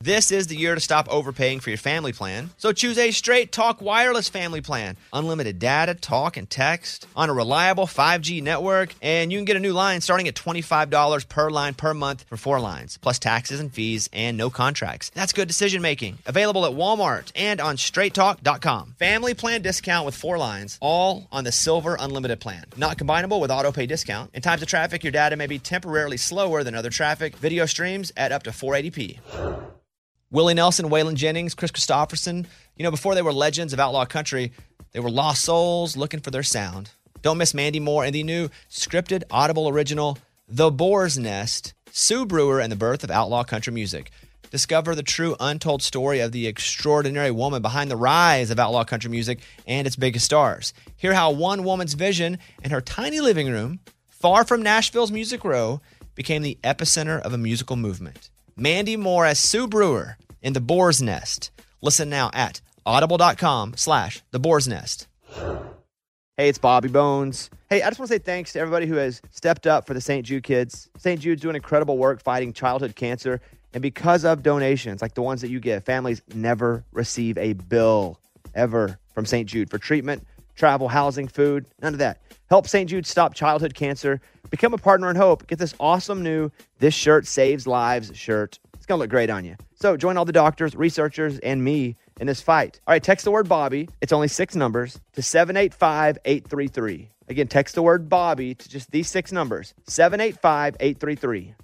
This is the year to stop overpaying for your family plan. So choose a Straight Talk Wireless family plan. Unlimited data, talk, and text on a reliable 5G network. And you can get a new line starting at $25 per line per month for 4 lines, plus taxes and fees and no contracts. That's good decision making. Available at Walmart and on straighttalk.com. Family plan discount with 4 lines, all on the Silver Unlimited plan. Not combinable with auto pay discount. In times of traffic, your data may be temporarily slower than other traffic. Video streams at up to 480p. Willie Nelson, Waylon Jennings, Chris Christopherson, before they were legends of outlaw country, they were lost souls looking for their sound. Don't miss Mandy Moore and the new scripted Audible original, The Boar's Nest, Sue Brewer and the Birth of Outlaw Country Music. Discover the true untold story of the extraordinary woman behind the rise of outlaw country music and its biggest stars. Hear how one woman's vision in her tiny living room, far from Nashville's Music Row, became the epicenter of a musical movement. Mandy Moore as Sue Brewer in The Boar's Nest. Listen now at audible.com/The Boar's Nest. Hey, it's Bobby Bones. Hey, I just want to say thanks to everybody who has stepped up for the St. Jude kids. St. Jude's doing incredible work fighting childhood cancer. And because of donations like the ones that you give, families never receive a bill ever from St. Jude for treatment, travel, housing, food, none of that. Help St. Jude stop childhood cancer. Become a partner in hope. Get this awesome new This Shirt Saves Lives shirt. It's going to look great on you. So join all the doctors, researchers, and me in this fight. All right, text the word Bobby. It's only 6 numbers to 785-833. Again, text the word Bobby to just these 6 numbers, 785-833.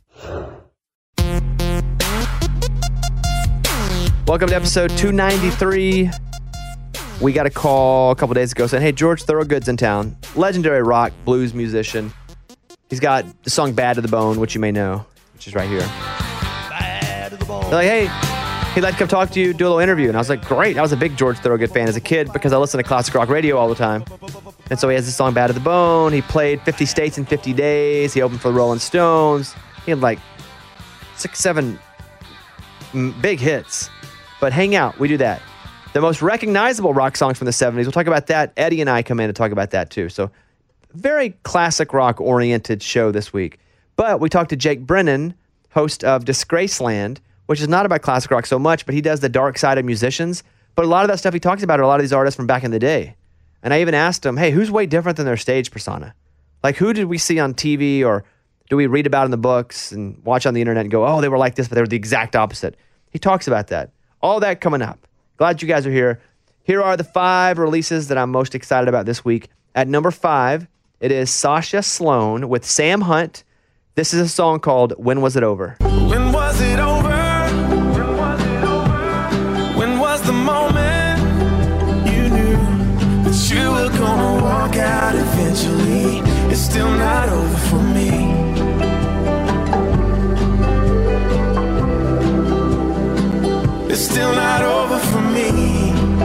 Welcome to episode 293. We got a call a couple days ago saying, hey, George Thorogood's in town. Legendary rock blues musician. He's got the song Bad to the Bone, which you may know, which is right here. Bad to the Bone. They're like, hey, he'd like to come talk to you, do a little interview. And I was like, great. I was a big George Thorogood fan as a kid because I listened to classic rock radio all the time. And so he has this song Bad to the Bone. He played 50 states in 50 days. He opened for the Rolling Stones. He had like 6, 7 big hits. But hang out. We do that. The most recognizable rock songs from the 70s. We'll talk about that. Eddie and I come in to talk about that too. So very classic rock oriented show this week. But we talked to Jake Brennan, host of Disgraceland, which is not about classic rock so much, but he does the dark side of musicians. But a lot of that stuff he talks about are a lot of these artists from back in the day. And I even asked him, hey, who's way different than their stage persona? Like, who did we see on TV or do we read about in the books and watch on the internet and go, oh, they were like this, but they were the exact opposite? He talks about that. All that coming up. Glad you guys are here. Here are the 5 releases that I'm most excited about this week. At number 5, it is Sasha Sloan with Sam Hunt. This is a song called When Was It Over? When was it over? When was it over? When was the moment you knew that you were gonna walk out eventually? It's still not over for me. It's still not over for me.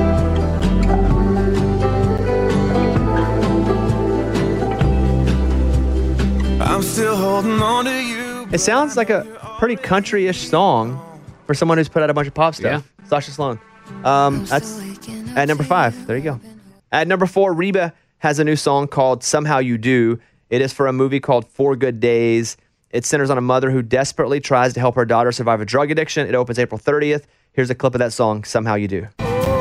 I'm still holding on to you. It sounds like a pretty country-ish song for someone who's put out a bunch of pop stuff. Yeah. Sasha Sloan. That's at number 5. There you go. At number 4, Reba has a new song called Somehow You Do. It is for a movie called 4 Good Days. It centers on a mother who desperately tries to help her daughter survive a drug addiction. It opens April 30th. Here's a clip of that song, Somehow You Do.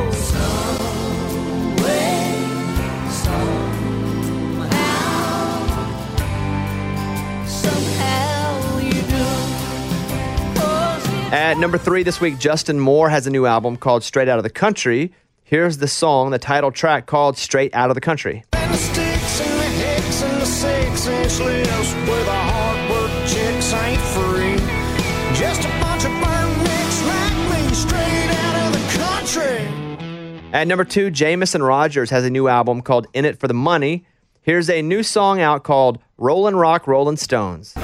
At number 3 this week, Justin Moore has a new album called Straight Out of the Country. Here's the song, the title track called Straight Out of the Country. And the sticks and the hicks and the 6-inch lips where the hard work chicks ain't free. Just a bunch of burn nicks like me, straight out of the country. At number 2, Jameson Rogers has a new album called In It for the Money. Here's a new song out called Rollin' Rock, Rollin' Stones.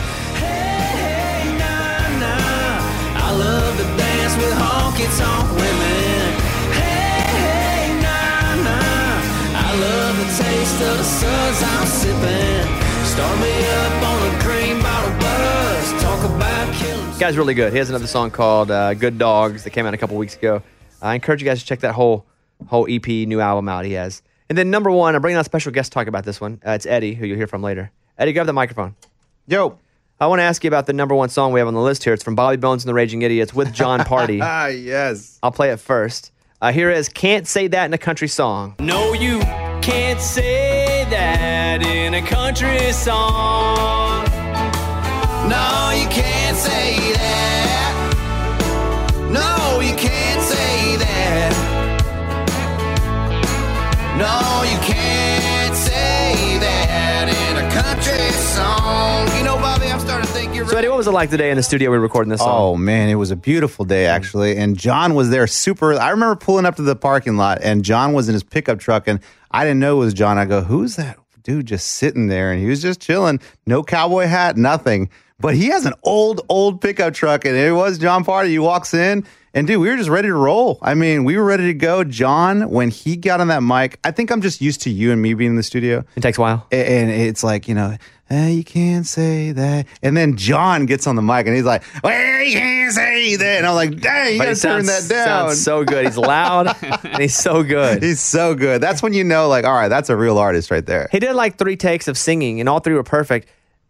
Honky-tonk women. Hey, nah, nah. I love the taste of the suds I'm sipping. Start me up on a green bottle buzz. Talk about killing. This guy's really good. He has another song called Good Dogs that came out a couple weeks ago. I encourage you guys to check that whole EP, new album out he has. And then number 1, I'm bringing on a special guest to talk about this one. It's Eddie, who you'll hear from later. Eddie, grab the microphone. Yo. I want to ask you about the number one song we have on the list here. It's from Bobby Bones and the Raging Idiots with John Party. Yes. I'll play it first. Here is Can't Say That in a Country Song. No, you can't say that in a country song. No, you can't say that. No, you can't say that. No, you can't say that in a country song. You know, Bobby, I'm starting to think you're So, Eddie, what was it like today in the studio we were recording this song? Oh, man, it was a beautiful day, actually. And John was there I remember pulling up to the parking lot, and John was in his pickup truck, and I didn't know it was John. I go, who's that dude just sitting there? And he was just chilling. No cowboy hat, nothing. But he has an old pickup truck, and it was John Party. He walks in, and dude, we were just ready to roll. I mean, we were ready to go. John, when he got on that mic, I think I'm just used to you and me being in the studio. It takes a while. And it's like, you can't say that. And then John gets on the mic, and he's like, well, you can't say that. And I'm like, dang, you got to turn that down. Sounds so good. He's loud, and he's so good. He's so good. That's when you know, like, all right, that's a real artist right there. He did like 3 takes of singing, and all 3 were perfect.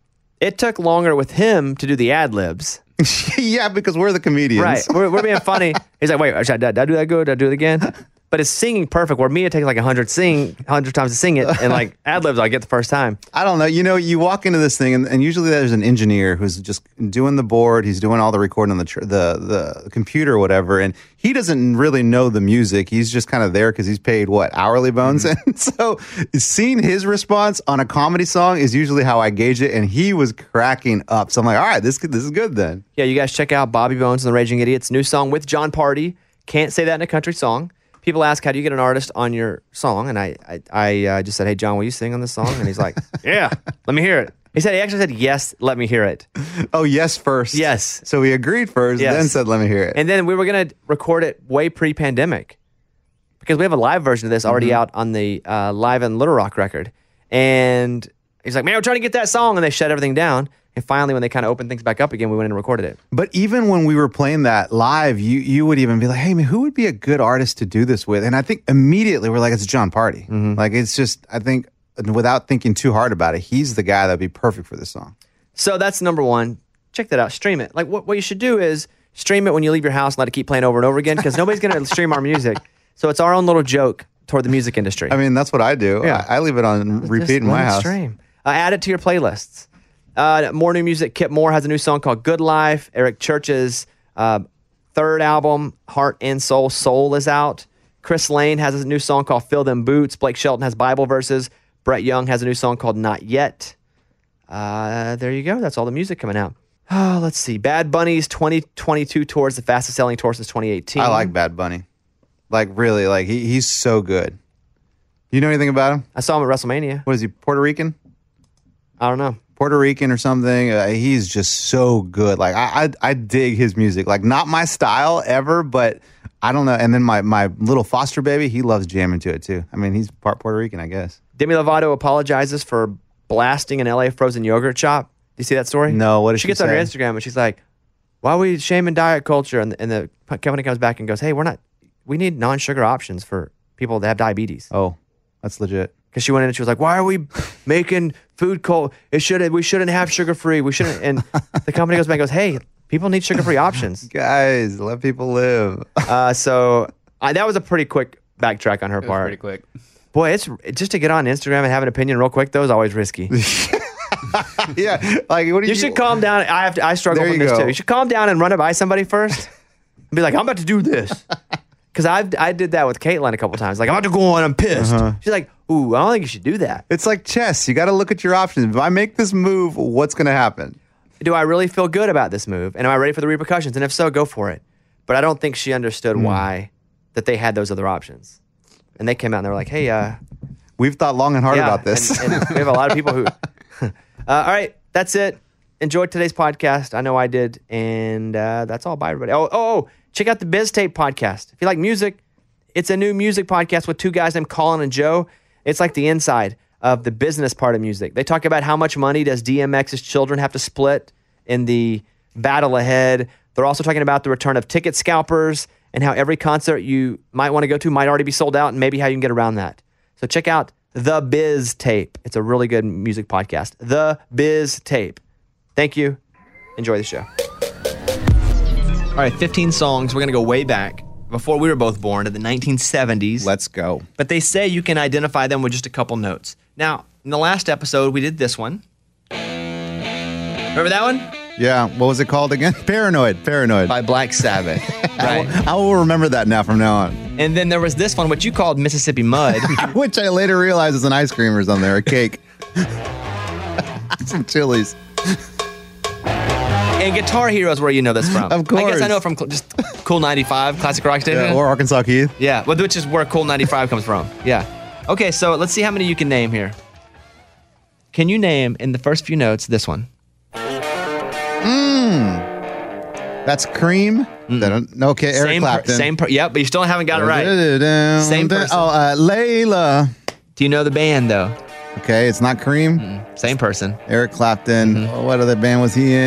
It took longer with him to do the ad-libs. Yeah, because we're the comedians. Right. We're being funny. He's like, wait, did I do that good? Did I do it again? But it's singing perfect, where me, it takes like 100 times to sing it, and like ad-libs I get the first time. I don't know. You walk into this thing, and usually there's an engineer who's just doing the board. He's doing all the recording on the computer or whatever, and he doesn't really know the music. He's just kind of there because he's paid, hourly bones? Mm-hmm. And so seeing his response on a comedy song is usually how I gauge it, and he was cracking up. So I'm like, all right, this is good then. Yeah, you guys check out Bobby Bones and the Raging Idiots' new song with John Party. Can't Say That in a Country Song. People ask, how do you get an artist on your song? And I just said, hey, John, will you sing on this song? And he's like, yeah, let me hear it. He actually said, yes, let me hear it. Oh, yes first. Yes. So we agreed first, yes. Then said, let me hear it. And then we were going to record it way pre-pandemic because we have a live version of this already out on the Live in Little Rock record. And he's like, man, we're trying to get that song. And they shut everything down. And finally, when they kind of opened things back up again, we went in and recorded it. But even when we were playing that live, you would even be like, hey, man, who would be a good artist to do this with? And I think immediately we're like, it's John Party. Mm-hmm. Like, it's just, I think, without thinking too hard about it, he's the guy that would be perfect for this song. So that's number one. Check that out. Stream it. Like, what you should do is stream it when you leave your house and let it keep playing over and over again, because nobody's going to stream our music. So it's our own little joke toward the music industry. I mean, that's what I do. Yeah. I leave it on repeat in my house. Stream. Add it to your playlists. More new music. Kip Moore has a new song called Good Life. Eric Church's third album, Heart and Soul, Soul, is out. Chris Lane has a new song called Fill Them Boots. Blake Shelton has Bible verses. Brett Young has a new song called Not Yet. There you go. That's all the music coming out. Oh, let's see. Bad Bunny's 2022 tour is the fastest selling tour since 2018. I like Bad Bunny. Like, really, like he's so good. You know anything about him? I saw him at WrestleMania. What is he, Puerto Rican? I don't know. Puerto Rican or something. He's just so good. Like, I dig his music. Like, not my style ever, but I don't know. And then my little foster baby, he loves jamming to it too. I mean, he's part Puerto Rican, I guess. Demi Lovato apologizes for blasting an LA frozen yogurt shop. Do you see that story? No, what did she gets say? on her Instagram and she's like, why are we shaming diet culture? And the company comes back and goes, hey, we need non-sugar options for people that have diabetes. Oh, that's legit. Because she went in and she was like, why are we making food cold? We shouldn't have sugar-free. We shouldn't. And the company goes back and goes, hey, people need sugar-free options. Guys, let people live. So that was a pretty quick backtrack on her part. Pretty quick. Boy, it's just to get on Instagram and have an opinion real quick, though, is always risky. Yeah. Like, what do you should calm down. I struggle with this, too. You should calm down and run it by somebody first. And be like, I'm about to do this. Because I did that with Caitlin a couple times. Like, I'm about to go on, I'm pissed. She's like, ooh, I don't think you should do that. It's like chess. You got to look at your options. If I make this move, what's going to happen? Do I really feel good about this move? And am I ready for the repercussions? And if so, go for it. But I don't think she understood why that they had those other options. And they came out and they were like, hey, we've thought long and hard about this. And we have a lot of people who... all right, that's it. Enjoyed today's podcast. I know I did. And that's all. Bye, everybody. Oh, check out the Biz Tape podcast. If you like music, it's a new music podcast with two guys named Colin and Joe. It's like the inside of the business part of music. They talk about how much money does DMX's children have to split in the battle ahead. They're also talking about the return of ticket scalpers and how every concert you might want to go to might already be sold out and maybe how you can get around that. So check out The Biz Tape. It's a really good music podcast. The Biz Tape. Thank you. Enjoy the show. All right, 15 songs. We're going to go way back before we were both born to the 1970s. Let's go. But they say you can identify them with just a couple notes. Now, in the last episode, we did this one. Remember that one? Yeah. What was it called again? Paranoid. By Black Sabbath. Right. I will remember that now from now on. And then there was this one, which you called Mississippi Mud. Which I later realized is an ice cream or something, or a cake. Some Chili's. And Guitar Hero is where you know this from. Of course. I guess I know it from just Cool 95, Classic Rock Station. Yeah, or Arkansas Keith. Yeah, well, which is where Cool 95 comes from. Yeah. Okay, so let's see how many you can name here. Can you name, in the first few notes, this one? That's Cream. Okay, Eric Clapton. Yep, but you still haven't got it right. Same person. Oh, Layla. Do you know the band, though? Okay, it's not Cream. Same person. Eric Clapton. What other band was he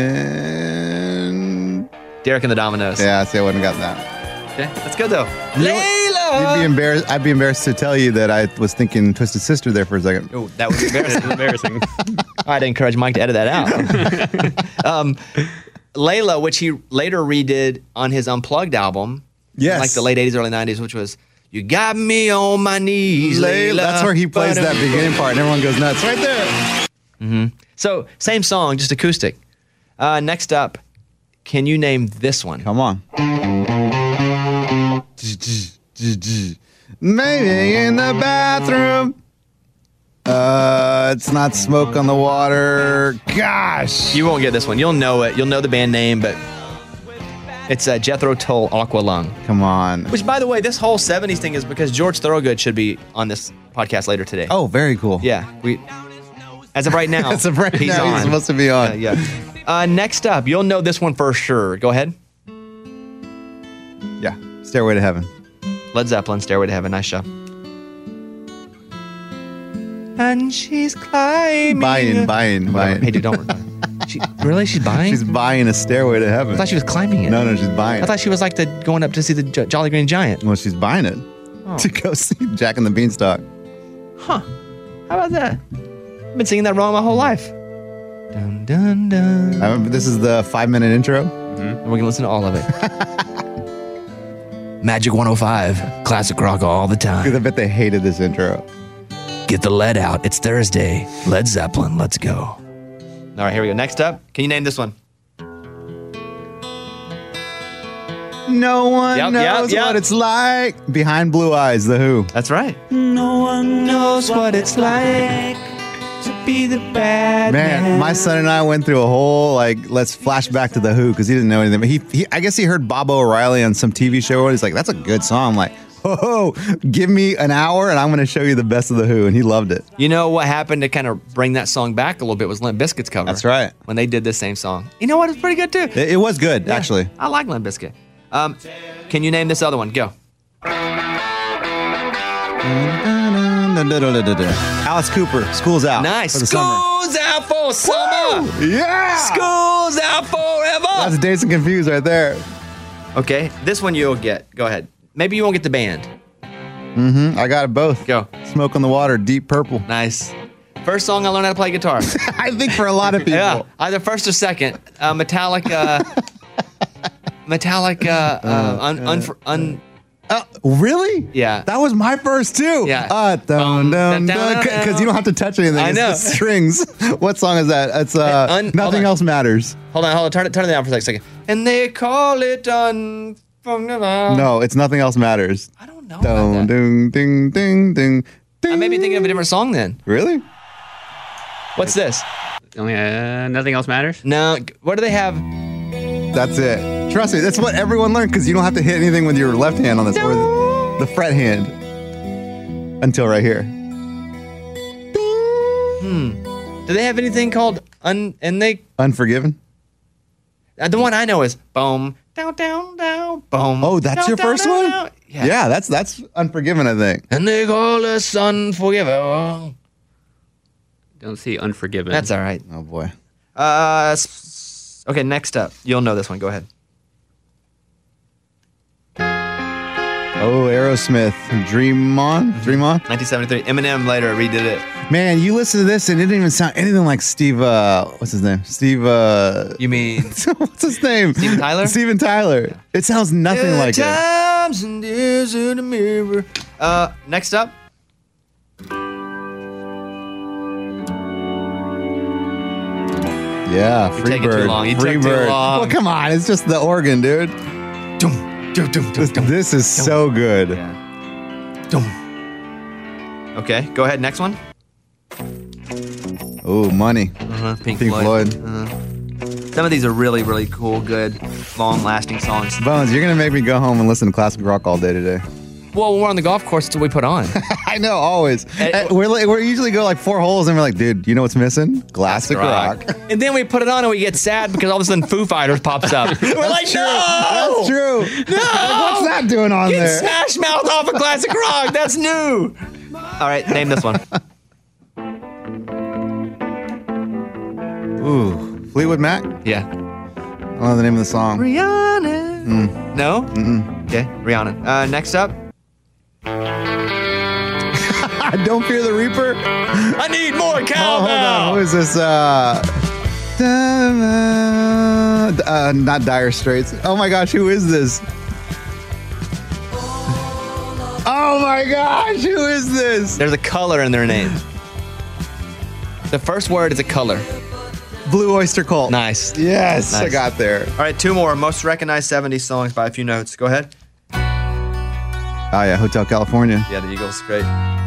in? Derek and the Dominoes. Yeah, see, I wouldn't have gotten that. Okay, that's good, though. Layla! You'd be embarrassed. I'd be embarrassed to tell you that I was thinking Twisted Sister there for a second. Oh, that was embarrassing. I'd encourage Mike to edit that out. Layla, which he later redid on his Unplugged album. Yes. In like the late 80s, early 90s, which was, "You got me on my knees, Layla." That's where he plays that beginning part and everyone goes nuts. Right there. So, same song, just acoustic. Next up, can you name this one? Come on. Maybe in the bathroom. It's not Smoke on the Water. Gosh. You won't get this one. You'll know it. You'll know the band name, but it's Jethro Tull, Aqua Lung. Come on. Which, by the way, this whole 70s thing is because George Thorogood should be on this podcast later today. Oh, very cool. Yeah. As of right now, As of right he's now, on. he's supposed to be on. Yeah. Next up, you'll know this one for sure. Go ahead. Yeah. Stairway to Heaven. Led Zeppelin, Stairway to Heaven. Nice show. And she's climbing. Buying. Hey, dude, don't. Really? She's buying? She's buying a Stairway to Heaven. I thought she was climbing it. No, she's buying I thought she was like going up to see the Jolly Green Giant. Well, she's buying it to go see Jack and the Beanstalk. Huh. How about that? I've been singing that wrong my whole life. Dun, dun, dun. This is the 5-minute intro. And we can listen to all of it. Magic 105. Classic rock all the time. Because I bet they hated this intro. Get the lead out. It's Thursday. Led Zeppelin. Let's go. All right, here we go. Next up, can you name this one? No one knows what it's like. Behind Blue Eyes, The Who. That's right. No one knows what it's like to be the bad Man, my son and I went through a whole, let's flash back to The Who because he didn't know anything. But he I guess he heard Bob O'Reilly on some TV show and he's like, that's a good song. I'm like, oh, give me an hour and I'm going to show you the best of The Who. And he loved it. You know what happened to kind of bring that song back a little bit was Limp Bizkit's cover. That's right. When they did this same song. You know what? It's pretty good too. It was good, actually. I like Limp Bizkit. Can you name this other one? Go. Alice Cooper, School's Out. Nice. For the summer. School's out for summer. Yeah. School's out forever. That's Dazed and Confused right there. Okay, this one you'll get. Go ahead. Maybe you won't get the band. I got it both. Go. Smoke on the Water, Deep Purple. Nice. First song I learned how to play guitar. I think for a lot of people. Yeah, either first or second. Metallica. Really? Yeah. That was my first too. Yeah. Because you don't have to touch anything. I know. It's the strings. What song is that? It's hold Nothing on. Else Matters. Hold on. Turn it down for a second. And they call it No, it's Nothing Else Matters. I don't know about that. Ding, ding, ding, ding, ding. I may be thinking of a different song then. Really? What's this? Nothing else matters. No. What do they have? That's it. Trust me, that's what everyone learned because you don't have to hit anything with your left hand on this or the fret hand until right here. Do they have anything called Unforgiven? The one I know is boom, down, down, down, boom. Oh, that's down, your down, first down, one? down. Yeah, that's Unforgiven, I think. And they call us unforgiven. Don't see Unforgiven. That's all right. Oh boy. Okay, next up. You'll know this one. Go ahead. Oh, Aerosmith. Dream On? 1973. Eminem later redid it. Man, you listen to this and it didn't even sound anything like Steve. What's his name? Steve. You mean What's his name? Steven Tyler? Steven Tyler. It sounds nothing like it. Times and years in the mirror. Next up. Yeah, You're taking too Freebird. long. You took too Freebird. long. Well, come on. It's just the organ, dude. This is so good. Okay, go ahead. Next one. Oh, Money. Pink Pink Floyd. Some of these are really, really cool, good, long-lasting songs. Bones, you're going to make me go home and listen to classic rock all day today. Well, when we're on the golf course, that's what we put on. I know, always. We're usually go like 4 holes and we're like, dude, you know what's missing? Classic rock. And then we put it on and we get sad because all of a sudden Foo Fighters pops up. We're like, True. no! That's true. No! What's that doing on Get there? Smash Mouth off of classic rock. That's new. All right, name this one. Ooh, Fleetwood Mac? Yeah. I don't know the name of the song. Rihanna. No? Mm-mm. Okay, Rihanna. Next up. Don't Fear the Reaper? I need more Oh, hold on. cowbell. Who is this? Not Dire Straits. Oh my gosh, who is this? Oh my gosh, who is this? There's a color in their name. The first word is a color. Blue Oyster Cult. Nice. Yes, I Nice. got there. All right, 2 more. Most recognized 70s songs by a few notes. Go ahead. Oh yeah, Hotel California. Yeah, the Eagles. Great.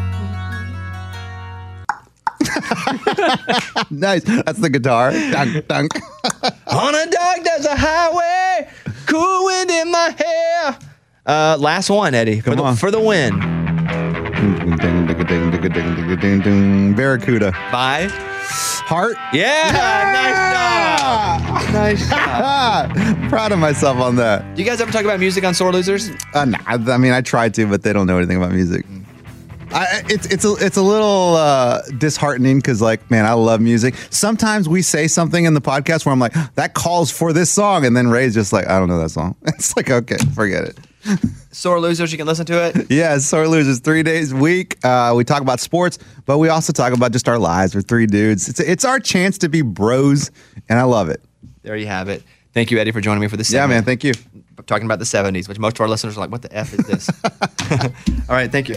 Nice. That's the guitar. Dunk, dunk. On a dark desert highway, cool wind in my hair. Last one, Eddie, Come on. for the win. Barracuda. By Heart. yeah, nice job. Proud of myself on that. Do you guys ever talk about music on Sore Losers? Nah, I mean, I tried to, but they don't know anything about music. It's a little disheartening because, like, man, I love music. Sometimes we say something in the podcast where I'm like, that calls for this song, and then Ray's just like, I don't know that song. It's like, okay, forget it. Sore Losers, you can listen to it. Yeah, Sore Losers 3 days a week. We talk about sports, but we also talk about just our lives. We're 3 dudes. It's our chance to be bros, and I love it. There you have it. Thank you, Eddie, for joining me for this Yeah, segment. man, thank you. Talking about the 70s, which most of our listeners are like, what the F is this? All right, thank you.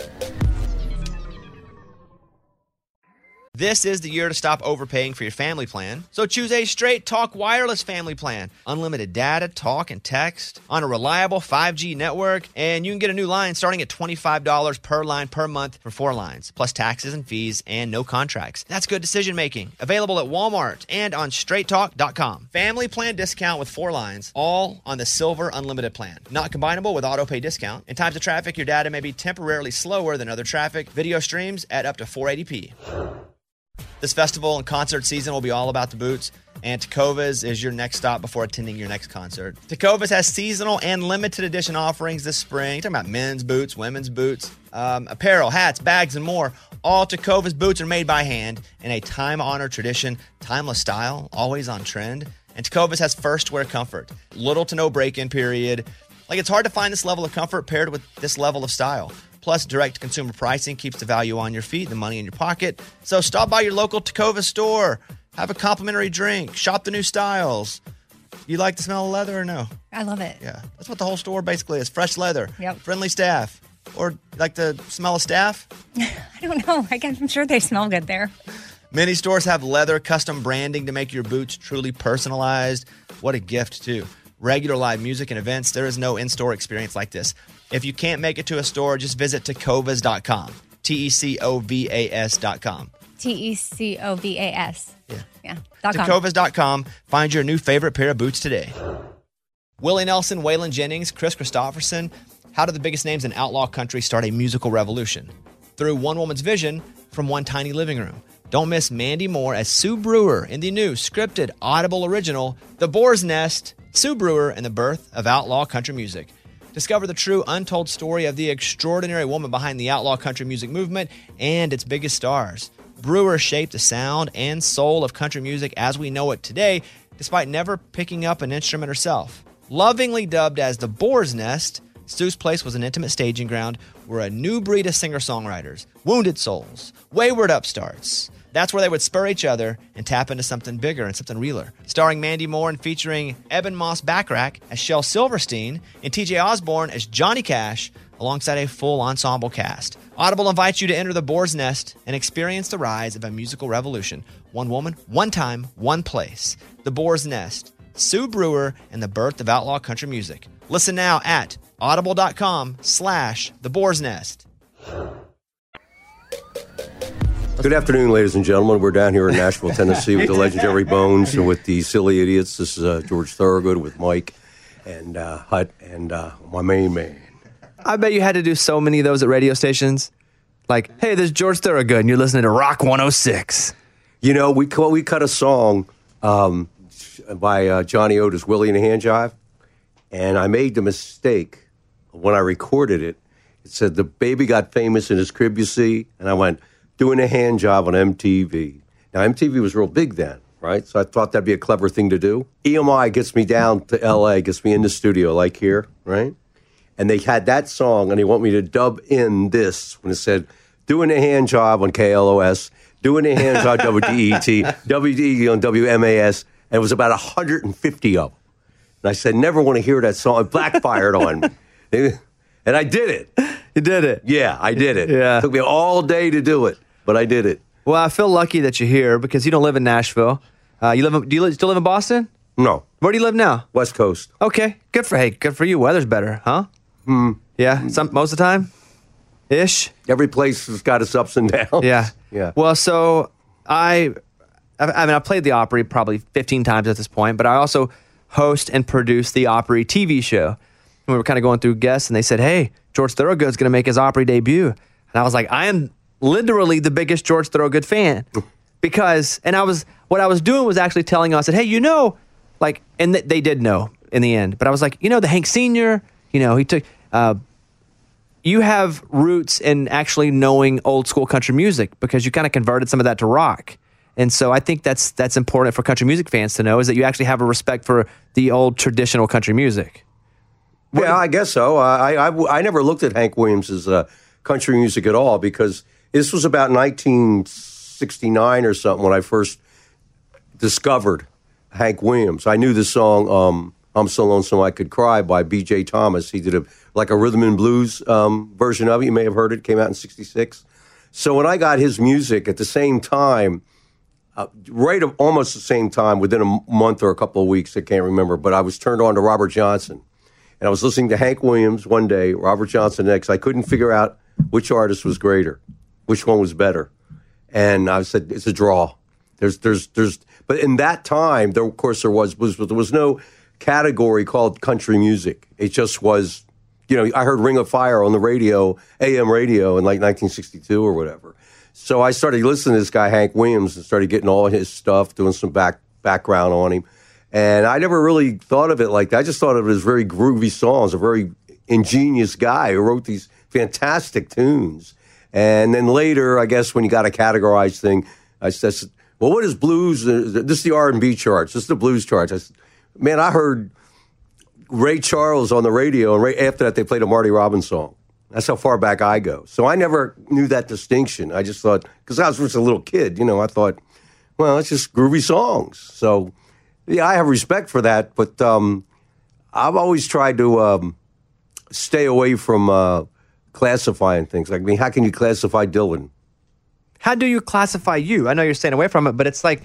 This is the year to stop overpaying for your family plan. So choose a Straight Talk Wireless family plan. Unlimited data, talk, and text on a reliable 5G network. And you can get a new line starting at $25 per line per month for 4 lines, plus taxes and fees and no contracts. That's good decision making. Available at Walmart and on straighttalk.com. Family plan discount with 4 lines, all on the Silver Unlimited plan. Not combinable with auto pay discount. In times of traffic, your data may be temporarily slower than other traffic. Video streams at up to 480p. This festival and concert season will be all about the boots, and Tecovas is your next stop before attending your next concert. Tecovas has seasonal and limited edition offerings this spring. You're talking about men's boots, women's boots, apparel, hats, bags, and more. All Tecovas boots are made by hand in a time-honored tradition, timeless style, always on trend. And Tecovas has first wear comfort, little to no break-in period. Like, it's hard to find this level of comfort paired with this level of style. Plus, direct consumer pricing keeps the value on your feet, the money in your pocket. So stop by your local Tecovas store, have a complimentary drink, shop the new styles. You like the smell of leather or no? I love it. Yeah, that's what the whole store basically is. Fresh leather, Yep. friendly staff. Or like the smell of staff? I don't know. I'm sure they smell good there. Many stores have leather custom branding to make your boots truly personalized. What a gift, too. Regular live music and events, there is no in-store experience like this. If you can't make it to a store, just visit Tecovas.com. Tecovas.com. Tecovas. Yeah. .com. Tecovas.com. Find your new favorite pair of boots today. Willie Nelson, Waylon Jennings, Chris Christopherson. How did the biggest names in outlaw country start a musical revolution? Through one woman's vision from one tiny living room. Don't miss Mandy Moore as Sue Brewer in the new scripted Audible original, The Boar's Nest, Sue Brewer and the Birth of Outlaw Country Music. Discover the true untold story of the extraordinary woman behind the outlaw country music movement and its biggest stars. Brewer shaped the sound and soul of country music as we know it today, despite never picking up an instrument herself. Lovingly dubbed as the Boar's Nest, Stu's Place was an intimate staging ground where a new breed of singer-songwriters, wounded souls, wayward upstarts, that's where they would spur each other and tap into something bigger and something realer. Starring Mandy Moore and featuring Eben Moss-Backrack as Shel Silverstein and TJ Osborne as Johnny Cash, alongside a full ensemble cast. Audible invites you to enter the Boar's Nest and experience the rise of a musical revolution. One woman, one time, one place. The Boar's Nest, Sue Brewer, and the birth of outlaw country music. Listen now at audible.com/The Boar's Nest. Good afternoon, ladies and gentlemen. We're down here in Nashville, Tennessee with the legendary Bones and with the Silly Idiots. This is George Thorogood with Mike and Hut and my main man. I bet you had to do so many of those at radio stations. Like, hey, this is George Thorogood, and you're listening to Rock 106. You know, we cut a song by Johnny Otis, Willie and the Hand Jive, and I made the mistake when I recorded it. It said, the baby got famous in his crib, you see, and I went, doing a hand job on MTV. Now, MTV was real big then, right? So I thought that'd be a clever thing to do. EMI gets me down to L.A., gets me in the studio, like here, right? And they had that song, and they want me to dub in this when it said, doing a hand job on KLOS, doing a hand job WDET, WDE on WMAS, and it was about 150 of them. And I said, never want to hear that song. It backfired on me. And I did it. You did it. Yeah, I did it. Yeah. It took me all day to do it, but I did it. Well, I feel lucky that you're here because you don't live in Nashville. Do you still live in Boston? No. Where do you live now? West Coast. Okay, good for you. Weather's better, huh? Yeah, most of the time, ish. Every place has got its ups and downs. Yeah. Yeah. Well, so I played the Opry probably 15 times at this point, but I also host and produce the Opry TV show. And we were kind of going through guests, and they said, "Hey, George Thorogood's going to make his Opry debut," and I was like, "I am literally the biggest George Thorogood fan." Because, what I was doing was actually telling them, I said, hey, and they did know in the end, but I was like, the Hank Sr., he took, you have roots in actually knowing old school country music because you kind of converted some of that to rock. And so I think that's important for country music fans to know, is that you actually have a respect for the old traditional country music. Yeah, I guess so. I never looked at Hank Williams' country music at all because this was about 1969 or something when I first discovered Hank Williams. I knew the song I'm So Lonesome I Could Cry by B.J. Thomas. He did a rhythm and blues version of it. You may have heard it. It came out in 66. So when I got his music at the same time, almost the same time, within a month or a couple of weeks, I can't remember, but I was turned on to Robert Johnson. And I was listening to Hank Williams one day, Robert Johnson next. I couldn't figure out which artist was greater, which one was better. And I said, it's a draw. But in that time, there was no category called country music. It just was, I heard Ring of Fire on the radio, AM radio in like 1962 or whatever. So I started listening to this guy, Hank Williams, and started getting all his stuff, doing some background on him. And I never really thought of it like that. I just thought of it as very groovy songs, a very ingenious guy who wrote these fantastic tunes. And then later, I guess when you got a categorized thing, I said, well, what is blues? This is the R&B charts. This is the blues charts. I said, man, I heard Ray Charles on the radio, and right after that, they played a Marty Robbins song. That's how far back I go. So I never knew that distinction. I just thought, because I was just a little kid, I thought, well, it's just groovy songs. So, yeah, I have respect for that, but I've always tried to stay away from classifying things. Like, how can you classify Dylan? How do you classify you? I know you're staying away from it, but it's like,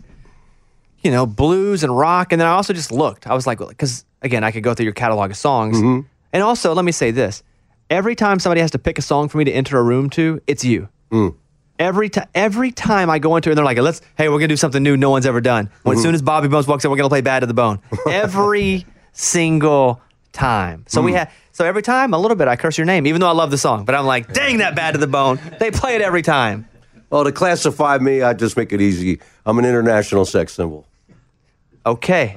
blues and rock. And then I also just looked. I was like, because, again, I could go through your catalog of songs. Mm-hmm. And also, let me say this. Every time somebody has to pick a song for me to enter a room to, it's you. Mm. Every time I go into it, they're like, hey, we're going to do something new no one's ever done. As soon as Bobby Bones walks in, we're going to play Bad to the Bone. Every single time. So every time, a little bit, I curse your name, even though I love the song. But I'm like, dang that Bad to the Bone. They play it every time. Well, to classify me, I just make it easy. I'm an international sex symbol. Okay.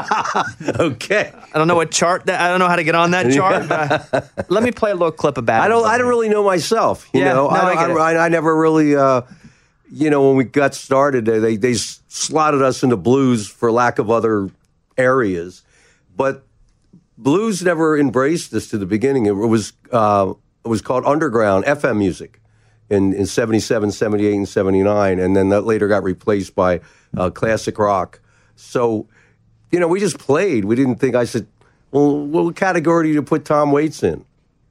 Okay. I don't know what chart I don't know how to get on that chart. Let me play a little clip of Bad. I don't really know myself. I never really. When we got started, they slotted us into blues for lack of other areas. But blues never embraced this to the beginning. It was called underground FM music in 77, 78, and 79, and then that later got replaced by classic rock. So, we just played. We didn't think. I said, well, what category do you put Tom Waits in?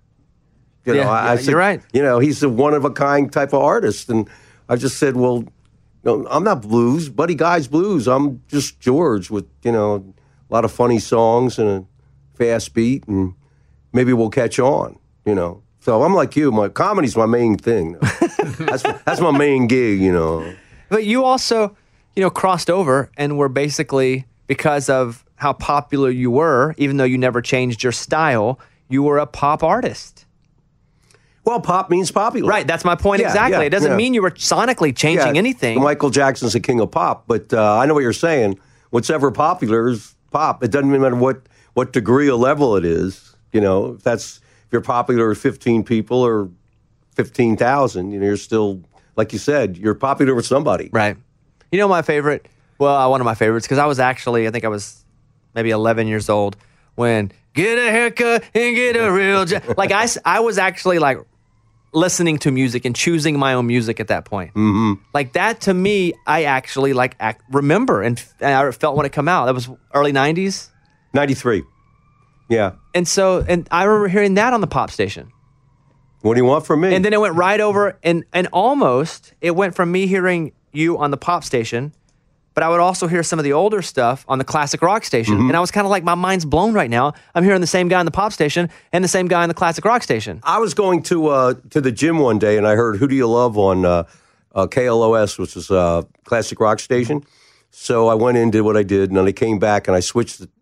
I said, you're right. He's a one-of-a-kind type of artist. And I just said, well, I'm not blues. Buddy Guy's blues. I'm just George with, a lot of funny songs and a fast beat, and maybe we'll catch on, So I'm like you. My comedy's my main thing. That's my main gig, But you also, crossed over and were basically, because of how popular you were, even though you never changed your style, you were a pop artist. Well, pop means popular. Right, that's my point Yeah, exactly. yeah, It doesn't yeah. mean you were sonically changing anything. Michael Jackson's the king of pop, but I know what you're saying. What's ever popular is pop. It doesn't matter what degree or level it is. If you're popular with 15 people or 15,000, you're still, like you said, you're popular with somebody. Right. My favorite, one of my favorites, because I think I was maybe 11 years old when get a haircut and get a real job. Like I was actually like listening to music and choosing my own music at that point. Mm-hmm. Like that to me, I actually remember and I felt when it come out. That was early 90s. 93. Yeah. And I remember hearing that on the pop station. What do you want from me? And then it went right over and almost it went from me hearing you on the pop station, but I would also hear some of the older stuff on the classic rock station. Mm-hmm. And I was kind of like, my mind's blown right now. I'm hearing the same guy on the pop station and the same guy on the classic rock station. I was going to the gym one day, and I heard Who Do You Love on KLOS, which is a classic rock station. So I went in, did what I did, and then I came back, and I switched to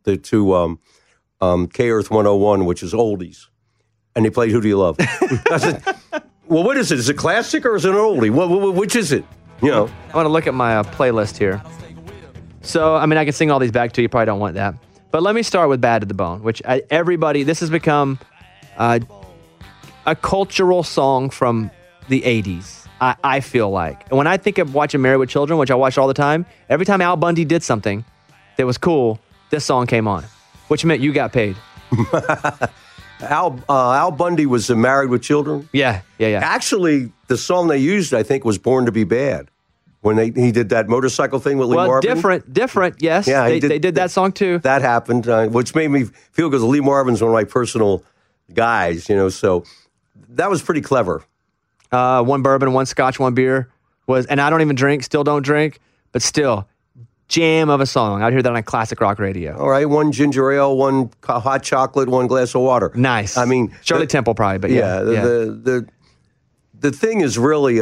K-Earth 101, which is oldies. And they played Who Do You Love? I said, well, what is it? Is it classic or is it an oldie? Which is it? I want to look at my playlist here. So, I can sing all these back to you. You probably don't want that. But let me start with Bad to the Bone, which this has become a cultural song from the 80s, I feel like. And when I think of watching Married with Children, which I watch all the time, every time Al Bundy did something that was cool, this song came on, which meant you got paid. Al Bundy was Married with Children? Yeah. Actually, the song they used, I think, was Born to Be Bad. When he did that motorcycle thing with Lee Marvin. Different, yes. Yeah, they did that song too. That happened, which made me feel because Lee Marvin's one of my personal guys, so that was pretty clever. One bourbon, one scotch, one beer and I don't even drink, still don't drink, but still, jam of a song. I'd hear that on classic rock radio. All right, one ginger ale, one hot chocolate, one glass of water. Nice. Shirley Temple probably, but yeah. The thing is really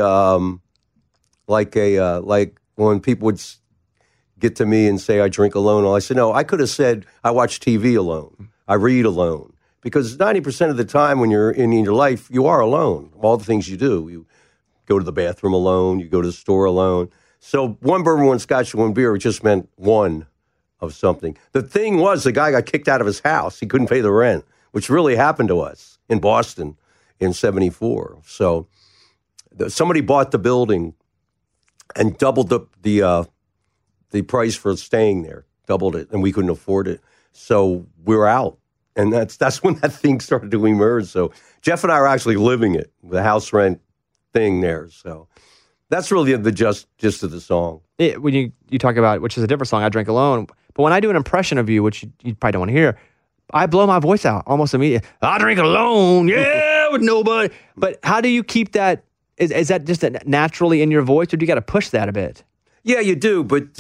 like when people would get to me and say I drink alone. I said, no, I could have said I watch TV alone. I read alone. Because 90% of the time when you're in your life, you are alone. All the things you do. You go to the bathroom alone. You go to the store alone. So one bourbon, one scotch, one beer, it just meant one of something. The thing was, the guy got kicked out of his house. He couldn't pay the rent, which really happened to us in Boston in 74. So somebody bought the building and doubled the price for staying there, doubled it, and we couldn't afford it. So we were out. And that's when that thing started to emerge. So Jeff and I are actually living it, the house rent thing there. So that's really the gist of the song. When you talk about, which is a different song, I Drink Alone, but when I do an impression of you, which you probably don't want to hear, I blow my voice out almost immediately. I drink alone, yeah, with nobody. But how do you keep that? Is that just naturally in your voice, or do you got to push that a bit? Yeah, you do. But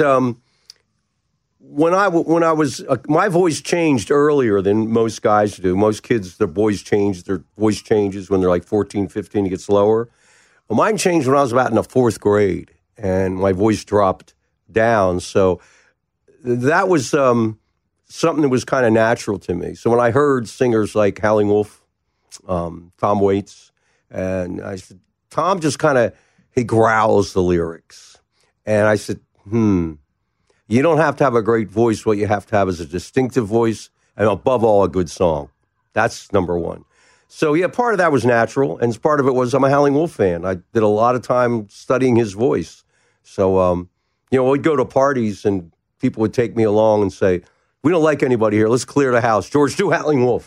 when I was my voice changed earlier than most guys do. Most kids, their voice changes when they're like 14, 15, it gets lower. Well, mine changed when I was about in the fourth grade, and my voice dropped down. So that was something that was kind of natural to me. So when I heard singers like Howlin' Wolf, Tom Waits, and I said, Tom just he growls the lyrics. And I said, you don't have to have a great voice. What you have to have is a distinctive voice, and above all, a good song. That's number one. So, yeah, part of that was natural, and part of it was I'm a Howlin' Wolf fan. I did a lot of time studying his voice. So, we'd go to parties, and people would take me along and say, We don't like anybody here. Let's clear the house. George, do Howling Wolf.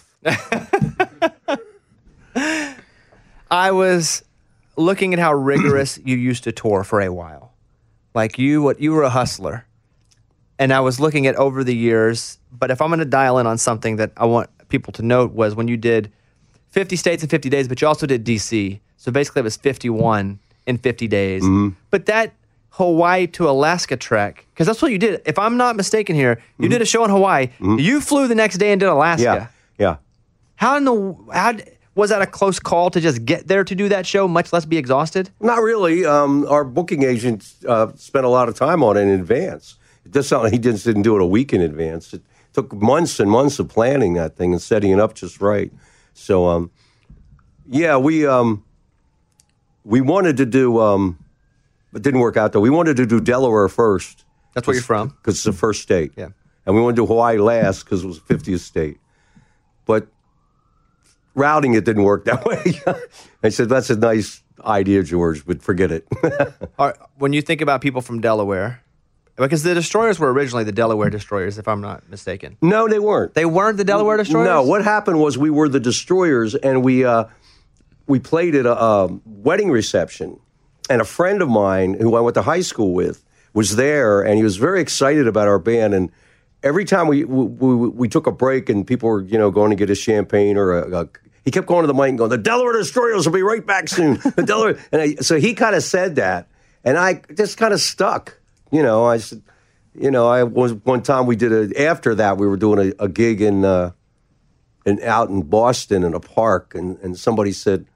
I was looking at how rigorous you used to tour for a while. Like you were a hustler. And I was looking at over the years, but if I'm going to dial in on something that I want people to note was when you did 50 states in 50 days, but you also did DC. So basically it was 51 in 50 days. But that Hawaii to Alaska trek, because that's what you did. If I'm not mistaken here, you did a show in Hawaii. You flew the next day and did Alaska. Yeah. How was that a close call to just get there to do that show, much less be exhausted? Not really. Our booking agent spent a lot of time on it in advance. It just sound like he just didn't do it a week in advance. It took months and months of planning that thing and setting it up just right. So, we wanted to do, it didn't work out though. We wanted to do Delaware first. That's where you're from? Because it's the first state. Yeah. And we wanted to do Hawaii last because it was the 50th state. But routing it didn't work that way. I said, that's a nice idea, George, but forget it. When you think about people from Delaware, because the destroyers were originally the Delaware destroyers, if I'm not mistaken. No, they weren't. They weren't the Delaware destroyers? No, what happened was we were the destroyers, and we played at a wedding reception. And a friend of mine who I went to high school with was there, and he was very excited about our band. And every time we took a break and people were, going to get a champagne or he kept going to the mic and going, the Delaware Destroyers will be right back soon. The Delaware. So he kind of said that, and I just kind of stuck. I said, I was one time after that we were doing a gig out in Boston in a park, and somebody said,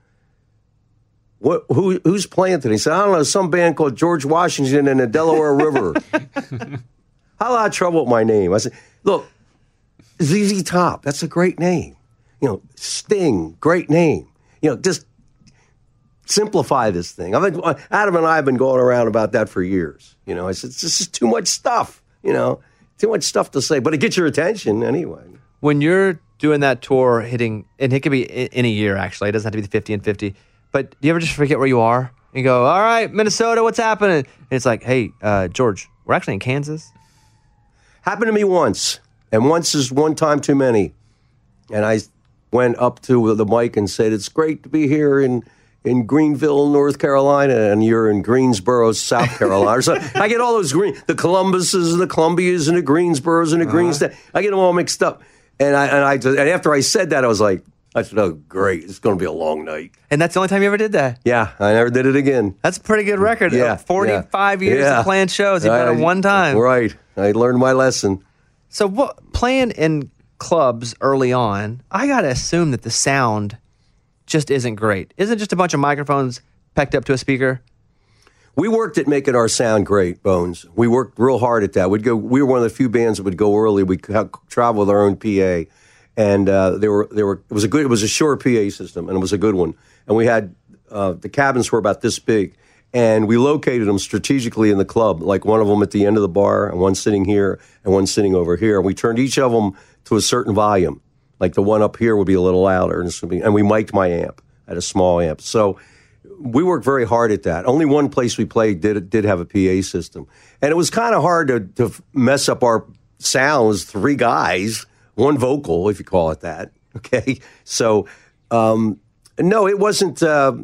who's playing today? He said, I don't know, some band called George Washington and the Delaware River. How a lot of trouble with my name. I said, look, ZZ Top, that's a great name. Sting, great name. Just simplify this thing. Adam and I have been going around about that for years. I said, this is too much stuff, too much stuff to say, but it gets your attention anyway. When you're doing that tour hitting, and it could be in a year actually, it doesn't have to be the 50 and 50, but do you ever just forget where you are? And go, all right, Minnesota, what's happening? And it's like, hey, George, we're actually in Kansas. Happened to me once, and once is one time too many. And I went up to the mic and said, it's great to be here in Greenville, North Carolina, and you're in Greensboro, South Carolina. So I get all those the Columbuses and the Columbias and the Greensboros and the Greenston. I get them all mixed up. And after I said that, I said, oh, great, it's going to be a long night. And that's the only time you ever did that? Yeah, I never did it again. That's a pretty good record. Yeah, 45 years of playing shows. You've done it one time. Right. I learned my lesson. So playing in clubs early on, I got to assume that the sound just isn't great. Isn't it just a bunch of microphones pecked up to a speaker? We worked at making our sound great, Bones. We worked real hard at that. We were one of the few bands that would go early. We could travel with our own PA. And it was a Shure PA system, and it was a good one. And we had the cabins were about this big, and we located them strategically in the club, like one of them at the end of the bar, and one sitting here, and one sitting over here. And we turned each of them to a certain volume, like the one up here would be a little louder, and we mic'd my amp at a small amp. So we worked very hard at that. Only one place we played did have a PA system, and it was kind of hard to mess up our sound. It was three guys. One vocal, if you call it that. Okay, so no, it wasn't.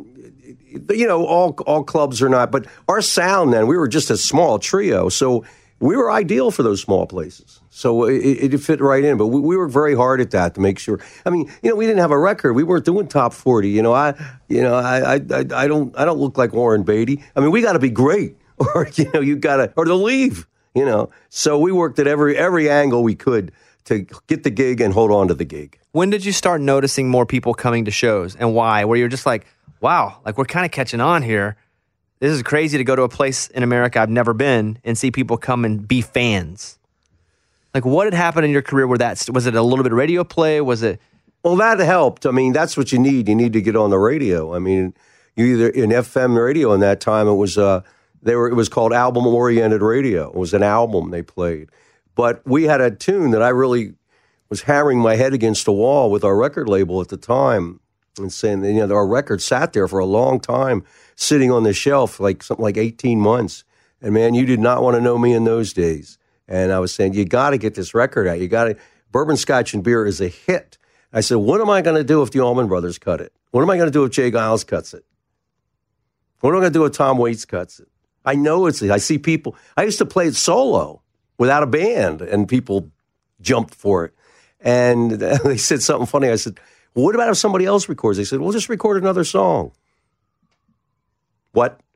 All clubs are not, but our sound then, we were just a small trio, so we were ideal for those small places. So it fit right in. But we worked very hard at that to make sure. I mean, we didn't have a record. We weren't doing top 40. I don't look like Warren Beatty. I mean, we got to be great, or you got to, or to leave. So we worked at every angle we could to get the gig and hold on to the gig. When did you start noticing more people coming to shows, and why? Where you're just like, wow, like we're kind of catching on here. This is crazy to go to a place in America I've never been and see people come and be fans. Like, what had happened in your career where was it a little bit of radio play? Was it? Well, that helped. I mean, that's what you need. You need to get on the radio. I mean, you either in FM radio in that time, it was called album-oriented radio. It was an album they played. But we had a tune that I really was hammering my head against the wall with our record label at the time and saying that, our record sat there for a long time, sitting on the shelf, like something like 18 months. And man, you did not want to know me in those days. And I was saying, you got to get this record out. You got to. Bourbon, Scotch, and Beer is a hit. I said, what am I going to do if the Allman Brothers cut it? What am I going to do if Jay Giles cuts it? What am I going to do if Tom Waits cuts it? I know it's. I see people. I used to play it solo without a band, and people jumped for it. And they said something funny. I said, well, what about if somebody else records? They said, well, just record another song. What?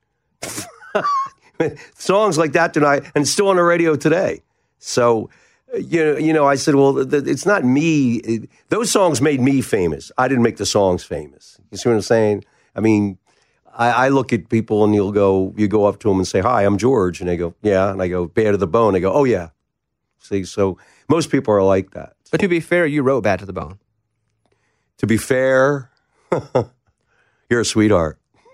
Songs like that tonight, and it's still on the radio today. So, you know, I said, well, it's not me. Those songs made me famous. I didn't make the songs famous. You see what I'm saying? I mean, I look at people and you go up to them and say, hi, I'm George. And they go, yeah. And I go, Bad to the Bone. They go, oh, yeah. See, so most people are like that. But to be fair, you wrote Bad to the Bone. To be fair, you're a sweetheart.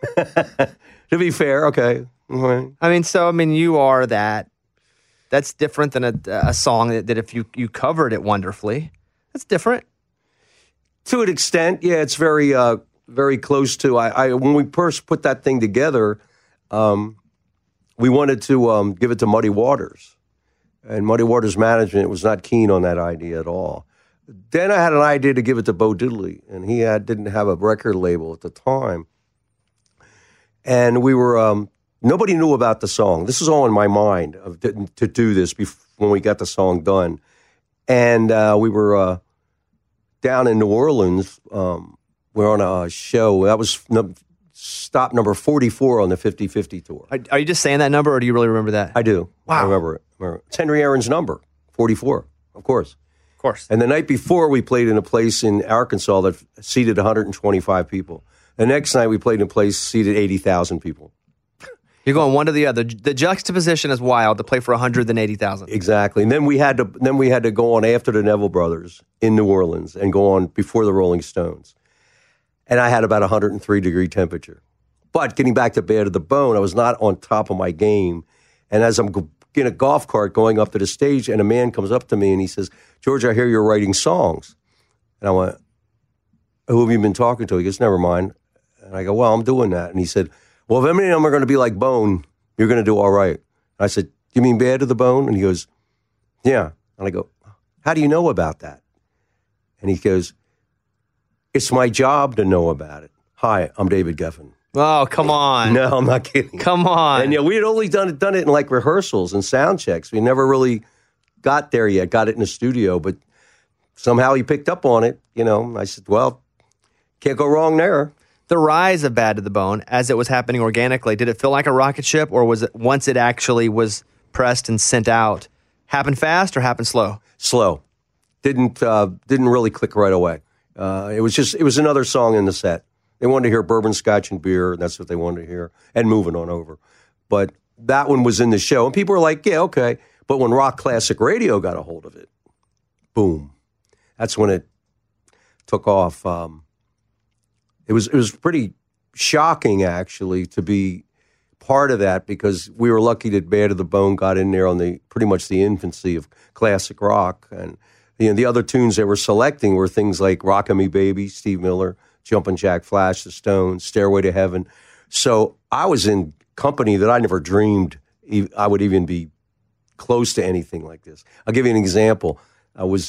To be fair, okay. I mean, you are that. That's different than a song that if you covered it wonderfully, that's different. To an extent, yeah, it's very, very close to. I when we first put that thing together, we wanted to give it to Muddy Waters, and Muddy Waters management was not keen on that idea at all. Then I had an idea to give it to Bo Diddley, and he didn't have a record label at the time, and we were. Nobody knew about the song. This is all in my mind to do this when we got the song done. And we were down in New Orleans. We're on a show. That was stop number 44 on the 50/50 tour. Are you just saying that number, or do you really remember that? I do. Wow. I remember it. It's Henry Aaron's number, 44, of course. Of course. And the night before, we played in a place in Arkansas that seated 125 people. The next night, we played in a place seated 80,000 people. You're going one to the other. The juxtaposition is wild to play for 180,000. Exactly. And then we had to go on after the Neville Brothers in New Orleans and go on before the Rolling Stones. And I had about 103-degree temperature. But getting back to Bad to the Bone, I was not on top of my game. And as I'm in a golf cart going up to the stage, and a man comes up to me and he says, George, I hear you're writing songs. And I went, who have you been talking to? He goes, never mind. And I go, well, I'm doing that. And he said, well, if any of them are going to be like Bone, you're going to do all right. I said, you mean Bad to the Bone? And he goes, yeah. And I go, how do you know about that? And he goes, it's my job to know about it. Hi, I'm David Geffen. Oh, come on. No, I'm not kidding. Come on. And we had only done it in like rehearsals and sound checks. We never really got there yet, got it in the studio, but somehow he picked up on it. I said, well, can't go wrong there. The rise of Bad to the Bone, as it was happening organically, did it feel like a rocket ship, or was it, once it actually was pressed and sent out, happen fast or happen slow? Slow. Didn't really click right away. It was another song in the set. They wanted to hear Bourbon, Scotch, and Beer, and that's what they wanted to hear, and Moving On Over. But that one was in the show, and people were like, yeah, okay. But when Rock Classic Radio got a hold of it, boom. That's when it took off. It was pretty shocking, actually, to be part of that, because we were lucky that Bad to the Bone got in there on pretty much the infancy of classic rock. And the other tunes they were selecting were things like Rockin' Me Baby, Steve Miller, Jumpin' Jack Flash, The Stones, Stairway to Heaven. So I was in company that I never dreamed I would even be close to anything like this. I'll give you an example. I was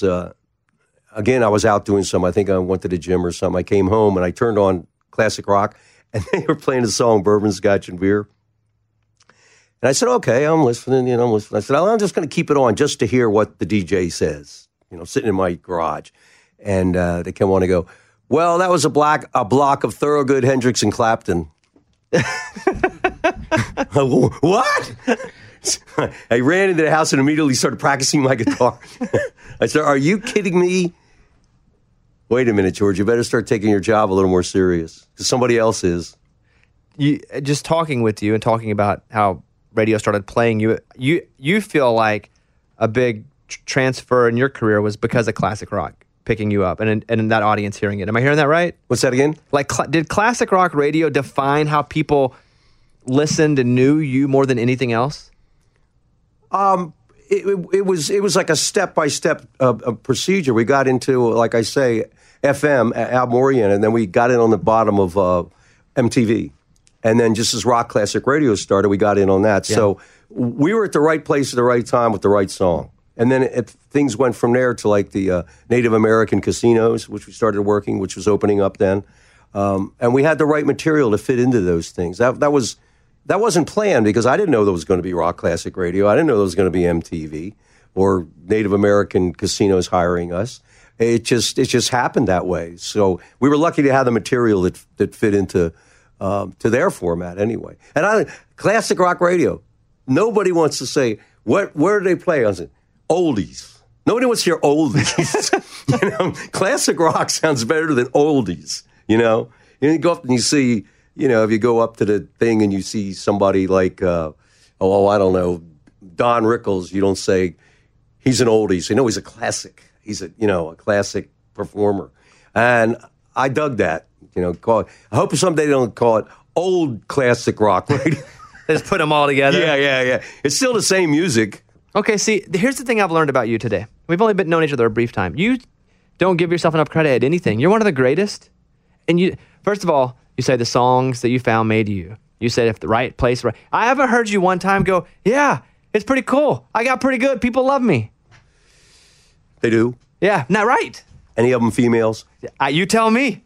out doing something. I think I went to the gym or something. I came home and I turned on classic rock, and they were playing the song Bourbon, Scotch, and Beer. And I said, okay, I'm listening. I said, I'm just going to keep it on just to hear what the DJ says, sitting in my garage. And they came on and go, well, that was a block of Thorogood, Hendrix, and Clapton. What? I ran into the house and immediately started practicing my guitar. I said, are you kidding me? Wait a minute, George, you better start taking your job a little more serious, because somebody else is. Just talking with you and talking about how radio started playing you feel like a big transfer in your career was because of classic rock picking you up and that audience hearing it. Am I hearing that right? What's that again? Like, did classic rock radio define how people listened and knew you more than anything else? It was like a step-by-step procedure. We got into, like I say, FM, Al Morian, and then we got in on the bottom of MTV. And then just as rock classic radio started, we got in on that. Yeah. So we were at the right place at the right time with the right song. And then things went from there to like the Native American casinos, which we started working, which was opening up then. And we had the right material to fit into those things. That wasn't planned because I didn't know there was going to be rock classic radio. I didn't know there was going to be MTV or Native American casinos hiring us. It just happened that way. So we were lucky to have the material that fit into to their format anyway. And classic rock radio. Nobody wants to say where do they play? I said oldies. Nobody wants to hear oldies. Classic rock sounds better than oldies. And you go up and you see, if you go up to the thing and you see somebody like, I don't know, Don Rickles, you don't say he's an oldie. You know he's a classic. He's a classic performer. And I dug that. I hope someday they don't call it old classic rock radio. Just put them all together. Yeah. It's still the same music. Okay, see, here's the thing I've learned about you today. We've only known each other a brief time. You don't give yourself enough credit at anything. You're one of the greatest. And first of all, you say the songs that you found made you. You said if the right place, right. I haven't heard you one time go, yeah, it's pretty cool. I got pretty good. People love me. They do. Yeah, not right. Any of them females? You tell me.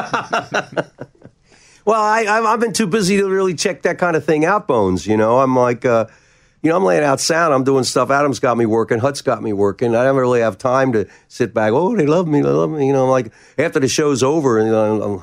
Well, I've been too busy to really check that kind of thing out, Bones. I'm like, I'm laying out sound. I'm doing stuff. Adam's got me working. Hut's got me working. I don't really have time to sit back. Oh, they love me. They love me. I'm like, after the show's over, and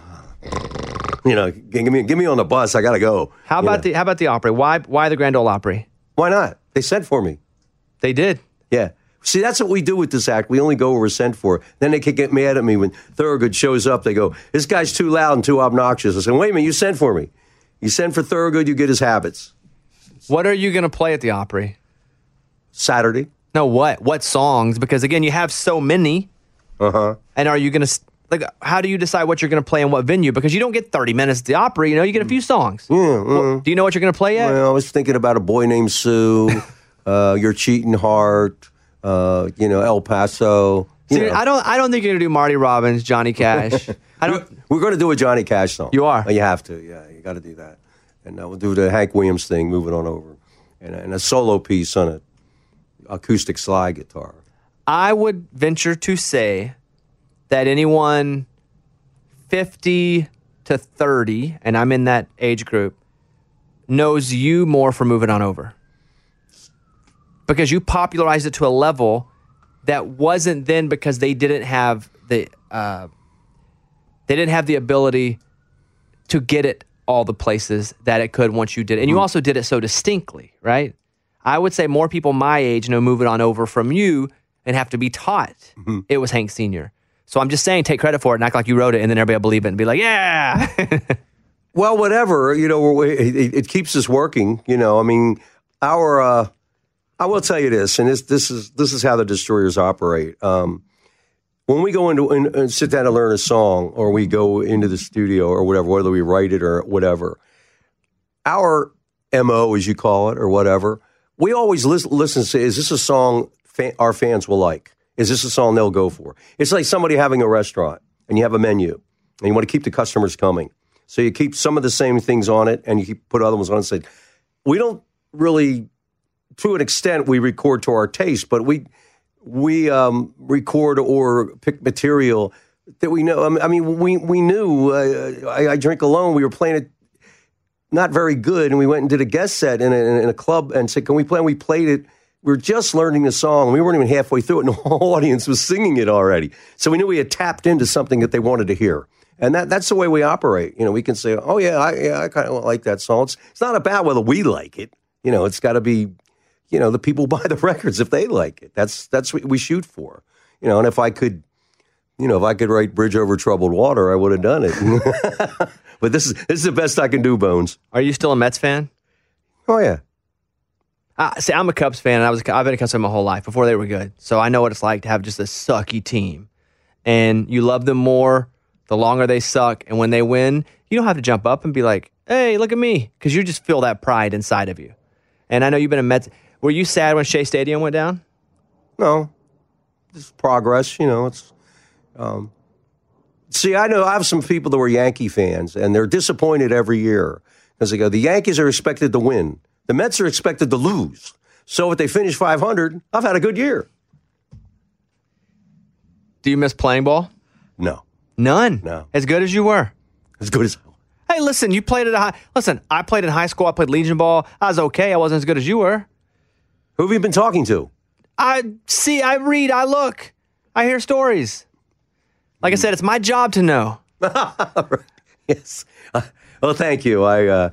give me on the bus. I got to go. How about the Opry? Why the Grand Ole Opry? Why not? They sent for me. They did. Yeah. See, that's what we do with this act. We only go where we're sent for. Then they can get mad at me when Thorogood shows up. They go, this guy's too loud and too obnoxious. I said, wait a minute, you sent for me. You send for Thorogood, you get his habits. What are you going to play at the Opry? Saturday. No, what? What songs? Because, again, you have so many. Uh-huh. And are you going to, how do you decide what you're going to play in what venue? Because you don't get 30 minutes at the Opry. You get a few songs. Yeah. Do you know what you're going to play yet? Well, I was thinking about A Boy Named Sue, Your Cheating Heart, El Paso. See, I don't think you're going to do Marty Robbins, Johnny Cash. We're going to do a Johnny Cash song. You are? You have to. Yeah, you got to do that. And we'll do the Hank Williams thing, Moving On Over. And a solo piece on an acoustic slide guitar. I would venture to say that anyone 50 to 30, and I'm in that age group, knows you more for Moving On Over. Because you popularized it to a level that wasn't then because they didn't have the ability to get it all the places that it could once you did it. And you also did it so distinctly, right? I would say more people my age know Moving On Over from you and have to be taught it was Hank Sr. So I'm just saying, take credit for it and act like you wrote it, and then everybody will believe it and be like, yeah. Well, whatever, it keeps us working. I will tell you this, and this is how the Destroyers operate. When we go into and sit down and learn a song, or we go into the studio or whatever, whether we write it or whatever, our MO, as you call it, or whatever, we always listen and say, is this a song our fans will like? Is this a song they'll go for? It's like somebody having a restaurant, and you have a menu, and you want to keep the customers coming. So you keep some of the same things on it, and you put other ones on it. Say, we don't really, to an extent, we record to our taste, but we record or pick material that we know. I mean, we knew I Drink Alone. We were playing it not very good, and we went and did a guest set in a club and said, "Can we play?" And we played it. We were just learning the song. We weren't even halfway through it, and the whole audience was singing it already. So we knew we had tapped into something that they wanted to hear. And that's the way we operate. We can say, "Oh yeah, I kind of like that song." It's not about whether we like it. It's got to be, the people buy the records if they like it. That's what we shoot for. And if I could, write "Bridge Over Troubled Water," I would have done it. But this is the best I can do, Bones. Are you still a Mets fan? Oh yeah. See, I'm a Cubs fan, and I've been a Cubs fan my whole life before they were good. So I know what it's like to have just a sucky team, and you love them more the longer they suck. And when they win, you don't have to jump up and be like, "Hey, look at me," because you just feel that pride inside of you. And I know you've been a Mets. Were you sad when Shea Stadium went down? No, it's progress. It's. See, I have some people that were Yankee fans, and they're disappointed every year because they go, the Yankees are expected to win. The Mets are expected to lose. So if they finish 500, I've had a good year. Do you miss playing ball? No. None. No. As good as you were. As good as Hey, listen, you played at listen, I played in high school. I played Legion ball. I was okay. I wasn't as good as you were. Who have you been talking to? I see, I read, I look, I hear stories. Like I said, it's my job to know. Yes. Well, thank you. I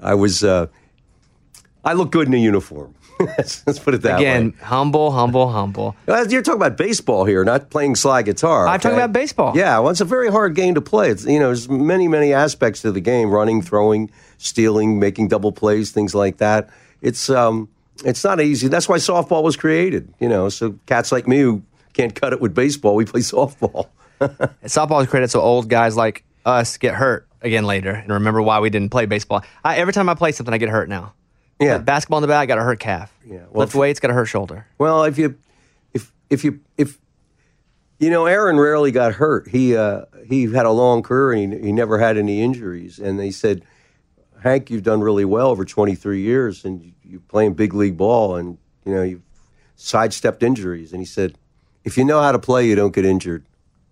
look good in a uniform. Let's put it that way. Again, humble. You're talking about baseball here, not playing slide guitar. I'm talking about baseball. Yeah, well, it's a very hard game to play. It's, there's many aspects to the game: running, throwing, stealing, making double plays, things like that. It's not easy. That's why softball was created. So cats like me who can't cut it with baseball, we play softball. Softball was created so old guys like us get hurt again later and remember why we didn't play baseball. Every time I play something, I get hurt now. Yeah, basketball in the bat, got a hurt calf. Yeah, lift weights, got a hurt shoulder. Well, if Aaron rarely got hurt. He had a long career and he never had any injuries. And they said, Hank, you've done really well over 23 years, and you're playing big league ball, and you've sidestepped injuries. And he said, if you know how to play, you don't get injured.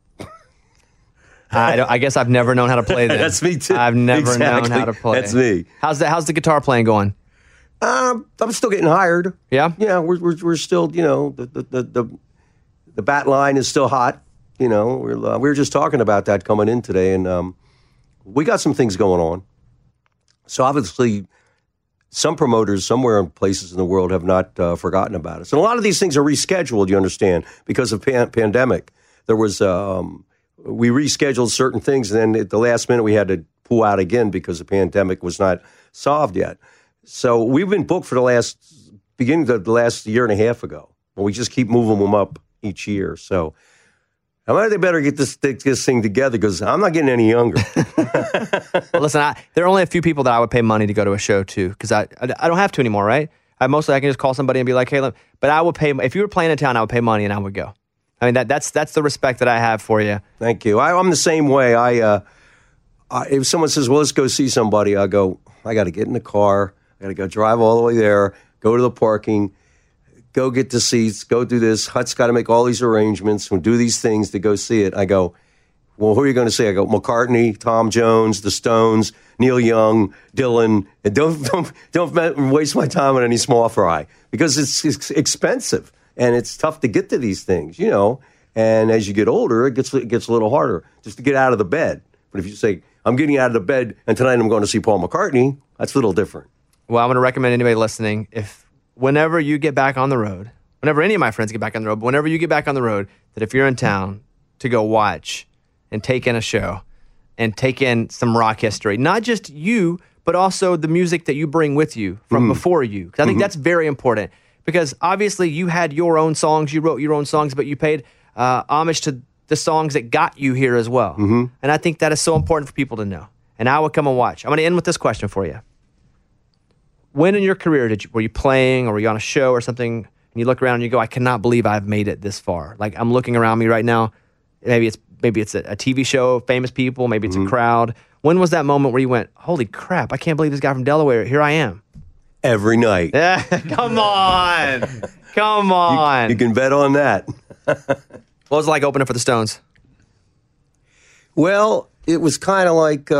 I guess I've never known how to play that. That's me too. I've never known how to play. That's me. How's the guitar playing going? I'm still getting hired. Yeah? Yeah, we're still, the bat line is still hot. We were just talking about that coming in today, and we got some things going on. So obviously, some promoters somewhere in places in the world have not forgotten about us. And a lot of these things are rescheduled, you understand, because of pandemic. There was, we rescheduled certain things, and then at the last minute we had to pull out again because the pandemic was not solved yet. So we've been booked for beginning of the last year and a half ago. And we just keep moving them up each year. So they better get this thing together because I'm not getting any younger. Listen, there are only a few people that I would pay money to go to a show to because I don't have to anymore, right? I can just call somebody and be like, hey, look, but I would pay, if you were playing in town, I would pay money and I would go. I mean, that's the respect that I have for you. Thank you. I'm the same way. If someone says, well, let's go see somebody, I go, I got to get in the car. I got to go drive all the way there, go to the parking, go get the seats, go do this. Hut's got to make all these arrangements and do these things to go see it. I go, well, who are you going to see? I go, McCartney, Tom Jones, the Stones, Neil Young, Dylan. And don't waste my time on any small fry because it's expensive and it's tough to get to these things, And as you get older, it gets a little harder just to get out of the bed. But if you say, I'm getting out of the bed and tonight I'm going to see Paul McCartney, that's a little different. Well, I'm going to recommend anybody listening, whenever you get back on the road, whenever any of my friends get back on the road, but whenever you get back on the road, that if you're in town, to go watch and take in a show and take in some rock history. Not just you, but also the music that you bring with you from before you. Because I think that's very important. Because obviously you had your own songs, you wrote your own songs, but you paid homage to the songs that got you here as well. And I think that is so important for people to know. And I will come and watch. I'm going to end with this question for you. When in your career were you playing or were you on a show or something, and you look around and you go, I cannot believe I've made it this far. Like I'm looking around me right now. Maybe it's a TV show, famous people, maybe it's a crowd. When was that moment where you went, holy crap, I can't believe this guy from Delaware, here I am? Every night. Come on. Come on. You can bet on that. What was it like opening for the Stones? Well, it was kind of like,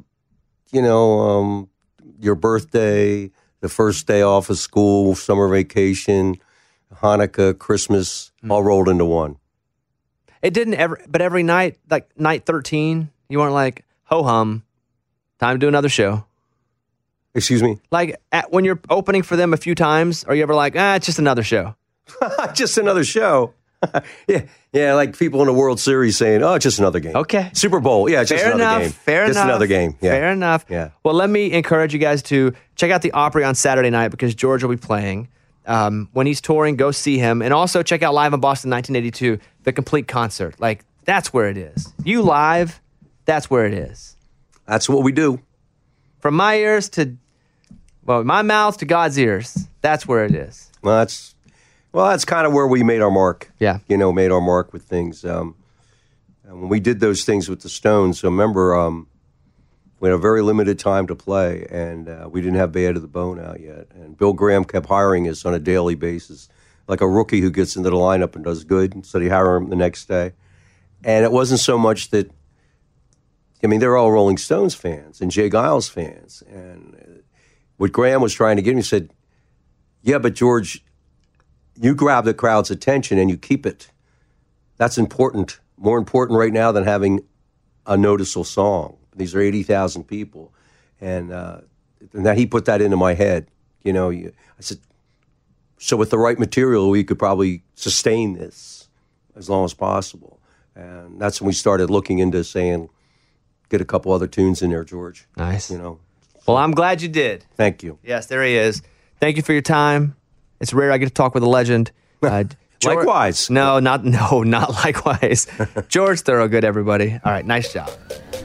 your birthday, the first day off of school, summer vacation, Hanukkah, Christmas, all rolled into one. It didn't ever, but every night, like night 13, you weren't like, ho-hum, time to do another show. Excuse me? Like when you're opening for them a few times, are you ever like, it's just another show? Just another show. Yeah, like people in the World Series saying, "Oh, it's just another game." Okay. Super Bowl. Yeah, it's just another game. Fair enough. Just another game. Yeah. Fair enough. Yeah. Well, let me encourage you guys to check out the Opry on Saturday night because George will be playing. When he's touring, go see him. And also check out Live in Boston 1982, the complete concert. Like, that's where it is. You live, that's where it is. That's what we do. From my ears to, my mouth to God's ears, that's where it is. Well, that's kind of where we made our mark. Yeah. Made our mark with things. And when we did those things with the Stones, so remember, We had a very limited time to play, and we didn't have Bad to the Bone out yet. And Bill Graham kept hiring us on a daily basis, like a rookie who gets into the lineup and does good, so they hire him the next day. And it wasn't so much that, I mean, they're all Rolling Stones fans and Jay Giles fans. And what Graham was trying to get me said, yeah, but George, you grab the crowd's attention and you keep it. That's important, more important right now than having a noticeable song. These are 80,000 people. And that he put that into my head. You know, I said, so with the right material, we could probably sustain this as long as possible. And that's when we started looking into saying, get a couple other tunes in there, George. Nice. You know. Well, I'm glad you did. Thank you. Yes, there he is. Thank you for your time. It's rare I get to talk with a legend. Likewise. No, not likewise. George Thorogood, everybody. All right, nice job.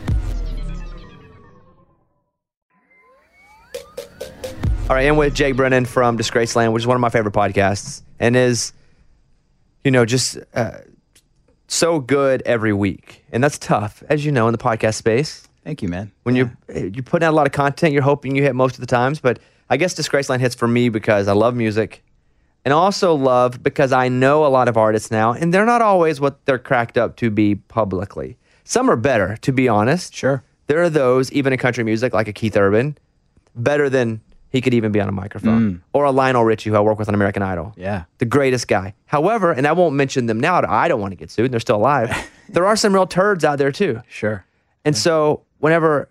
All right, and with Jake Brennan from Disgraceland, which is one of my favorite podcasts, and is, just so good every week. And that's tough, as you know, in the podcast space. Thank you, man. When you're putting out a lot of content, you're hoping you hit most of the times. But I guess Disgraceland hits for me because I love music, and also love because I know a lot of artists now, and they're not always what they're cracked up to be publicly. Some are better, to be honest. Sure. There are those, even in country music, like a Keith Urban, better than he could even be on a microphone. Or a Lionel Richie, who I work with on American Idol. Yeah. The greatest guy. However, and I won't mention them now, I don't want to get sued, and they're still alive. There are some real turds out there too. Sure. And so whenever,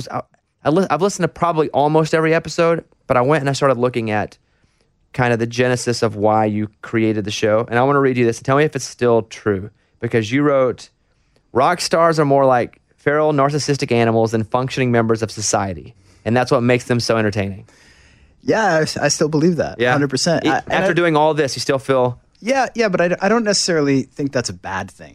I've listened to probably almost every episode, but I went and I started looking at kind of the genesis of why you created the show. And I want to read you this and tell me if it's still true. Because you wrote, rock stars are more like feral narcissistic animals than functioning members of society. And that's what makes them so entertaining. Yeah, I still believe that. Yeah. 100%. After doing all this, you still feel... Yeah, but I don't necessarily think that's a bad thing.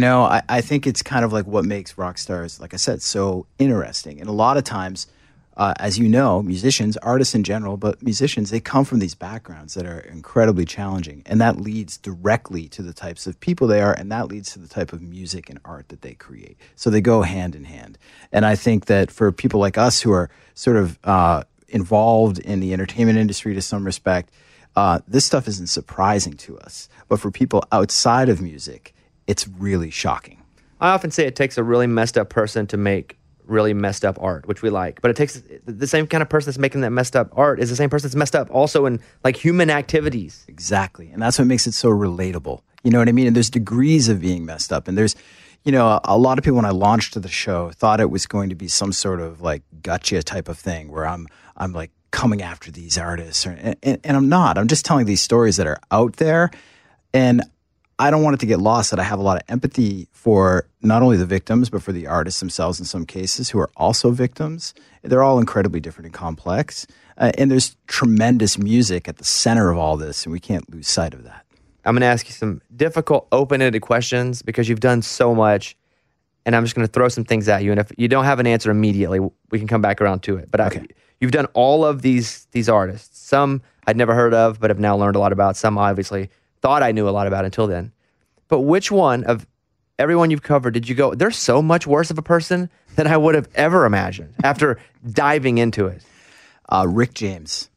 I think it's kind of like what makes rock stars, like I said, so interesting. And a lot of times, as you know, musicians, artists in general, but musicians, they come from these backgrounds that are incredibly challenging. And that leads directly to the types of people they are, and that leads to the type of music and art that they create. So they go hand in hand. And I think that for people like us who are sort of involved in the entertainment industry to some respect, this stuff isn't surprising to us. But for people outside of music, it's really shocking. I often say it takes a really messed up person to make really messed up art, which we like. But it takes the same kind of person that's making that messed up art is the same person that's messed up also in like human activities. Exactly. And that's what makes it so relatable. You know what I mean? And there's degrees of being messed up. And there's, a lot of people when I launched the show thought it was going to be some sort of like gotcha type of thing where I'm like coming after these artists. And I'm not. I'm just telling these stories that are out there. And I don't want it to get lost that I have a lot of empathy for not only the victims, but for the artists themselves in some cases who are also victims. They're all incredibly different and complex. And there's tremendous music at the center of all this, and we can't lose sight of that. I'm going to ask you some difficult, open-ended questions because you've done so much, and I'm just going to throw some things at you. And if you don't have an answer immediately, we can come back around to it. But okay. You've done all of these artists. Some I'd never heard of, but have now learned a lot about. Some obviously thought I knew a lot about until then. But which one of everyone you've covered did you go, they're so much worse of a person than I would have ever imagined after diving into it? Rick James,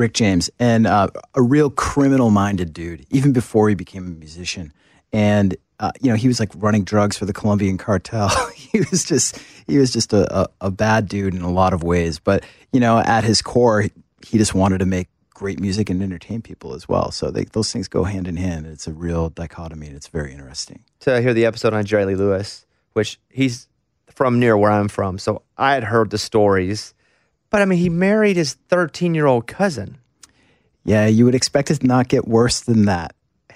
and a real criminal-minded dude, even before he became a musician. And he was like running drugs for the Colombian cartel. he was just a bad dude in a lot of ways. But at his core, he just wanted to make great music and entertain people as well. So those things go hand in hand. It's a real dichotomy, and it's very interesting. To hear the episode on Jerry Lee Lewis, which he's from near where I'm from, so I had heard the stories. But I mean, he married his 13-year-old cousin. Yeah, you would expect it to not get worse than that.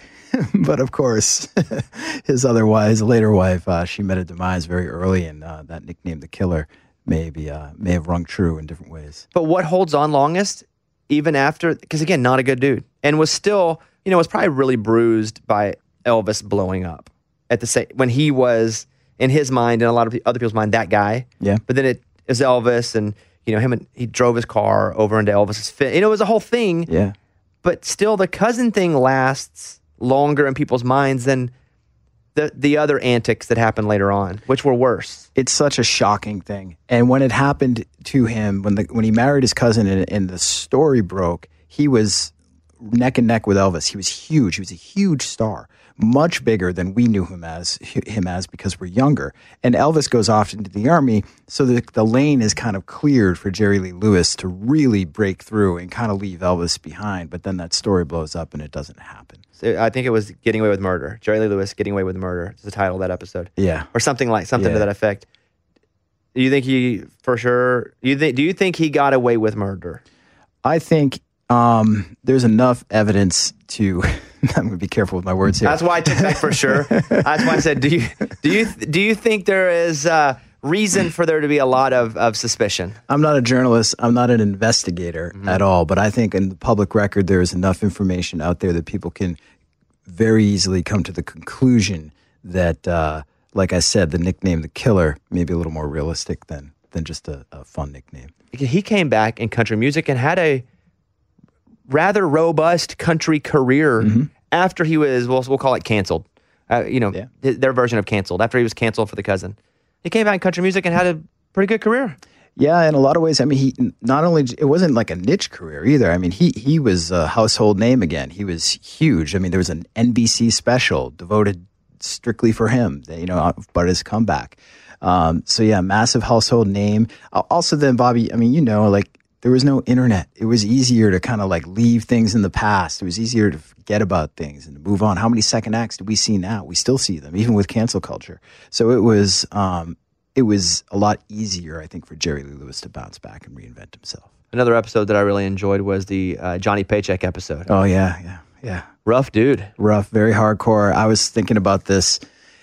But of course, his later wife, she met a demise very early, and that nickname, the Killer, may have rung true in different ways. But what holds on longest, even after, because again, not a good dude, and was still, was probably really bruised by Elvis blowing up at the same when he was in his mind and a lot of other people's mind that guy. Yeah. But then it is Elvis, and he drove his car over into Elvis's fit. It was a whole thing. Yeah. But still, the cousin thing lasts longer in people's minds than the other antics that happened later on, which were worse. It's such a shocking thing. And when it happened to him, when he married his cousin and the story broke, he was neck and neck with Elvis. He was huge. He was a huge star, much bigger than we knew him as because we're younger. And Elvis goes off into the army, so the lane is kind of cleared for Jerry Lee Lewis to really break through and kind of leave Elvis behind. But then that story blows up and it doesn't happen. So I think it was Getting Away with Murder. Jerry Lee Lewis, Getting Away with Murder is the title of that episode. Yeah. Or something to that effect. Do you think he, for sure, do you think he got away with murder? I think there's enough evidence to. I'm going to be careful with my words here. That's why I took that for sure. That's why I said, do you think there is reason for there to be a lot of suspicion? I'm not a journalist. I'm not an investigator at all. But I think in the public record, there is enough information out there that people can very easily come to the conclusion that, like I said, the nickname The Killer may be a little more realistic than just a fun nickname. He came back in country music and had a rather robust country career after he was, we'll call it canceled. Their version of canceled. After he was canceled for The Cousin. He came back in country music and had a pretty good career. Yeah, in a lot of ways. I mean, he not only, it wasn't like a niche career either. I mean, he was a household name again. He was huge. I mean, there was an NBC special devoted strictly for him, about his comeback. So yeah, massive household name. Also then, Bobby, I mean, there was no internet. It was easier to kind of like leave things in the past. It was easier to forget about things and to move on. How many second acts do we see now? We still see them, even with cancel culture. So it was a lot easier, I think, for Jerry Lee Lewis to bounce back and reinvent himself. Another episode that I really enjoyed was the Johnny Paycheck episode. Oh, yeah. Rough dude. Rough, very hardcore. I was thinking about this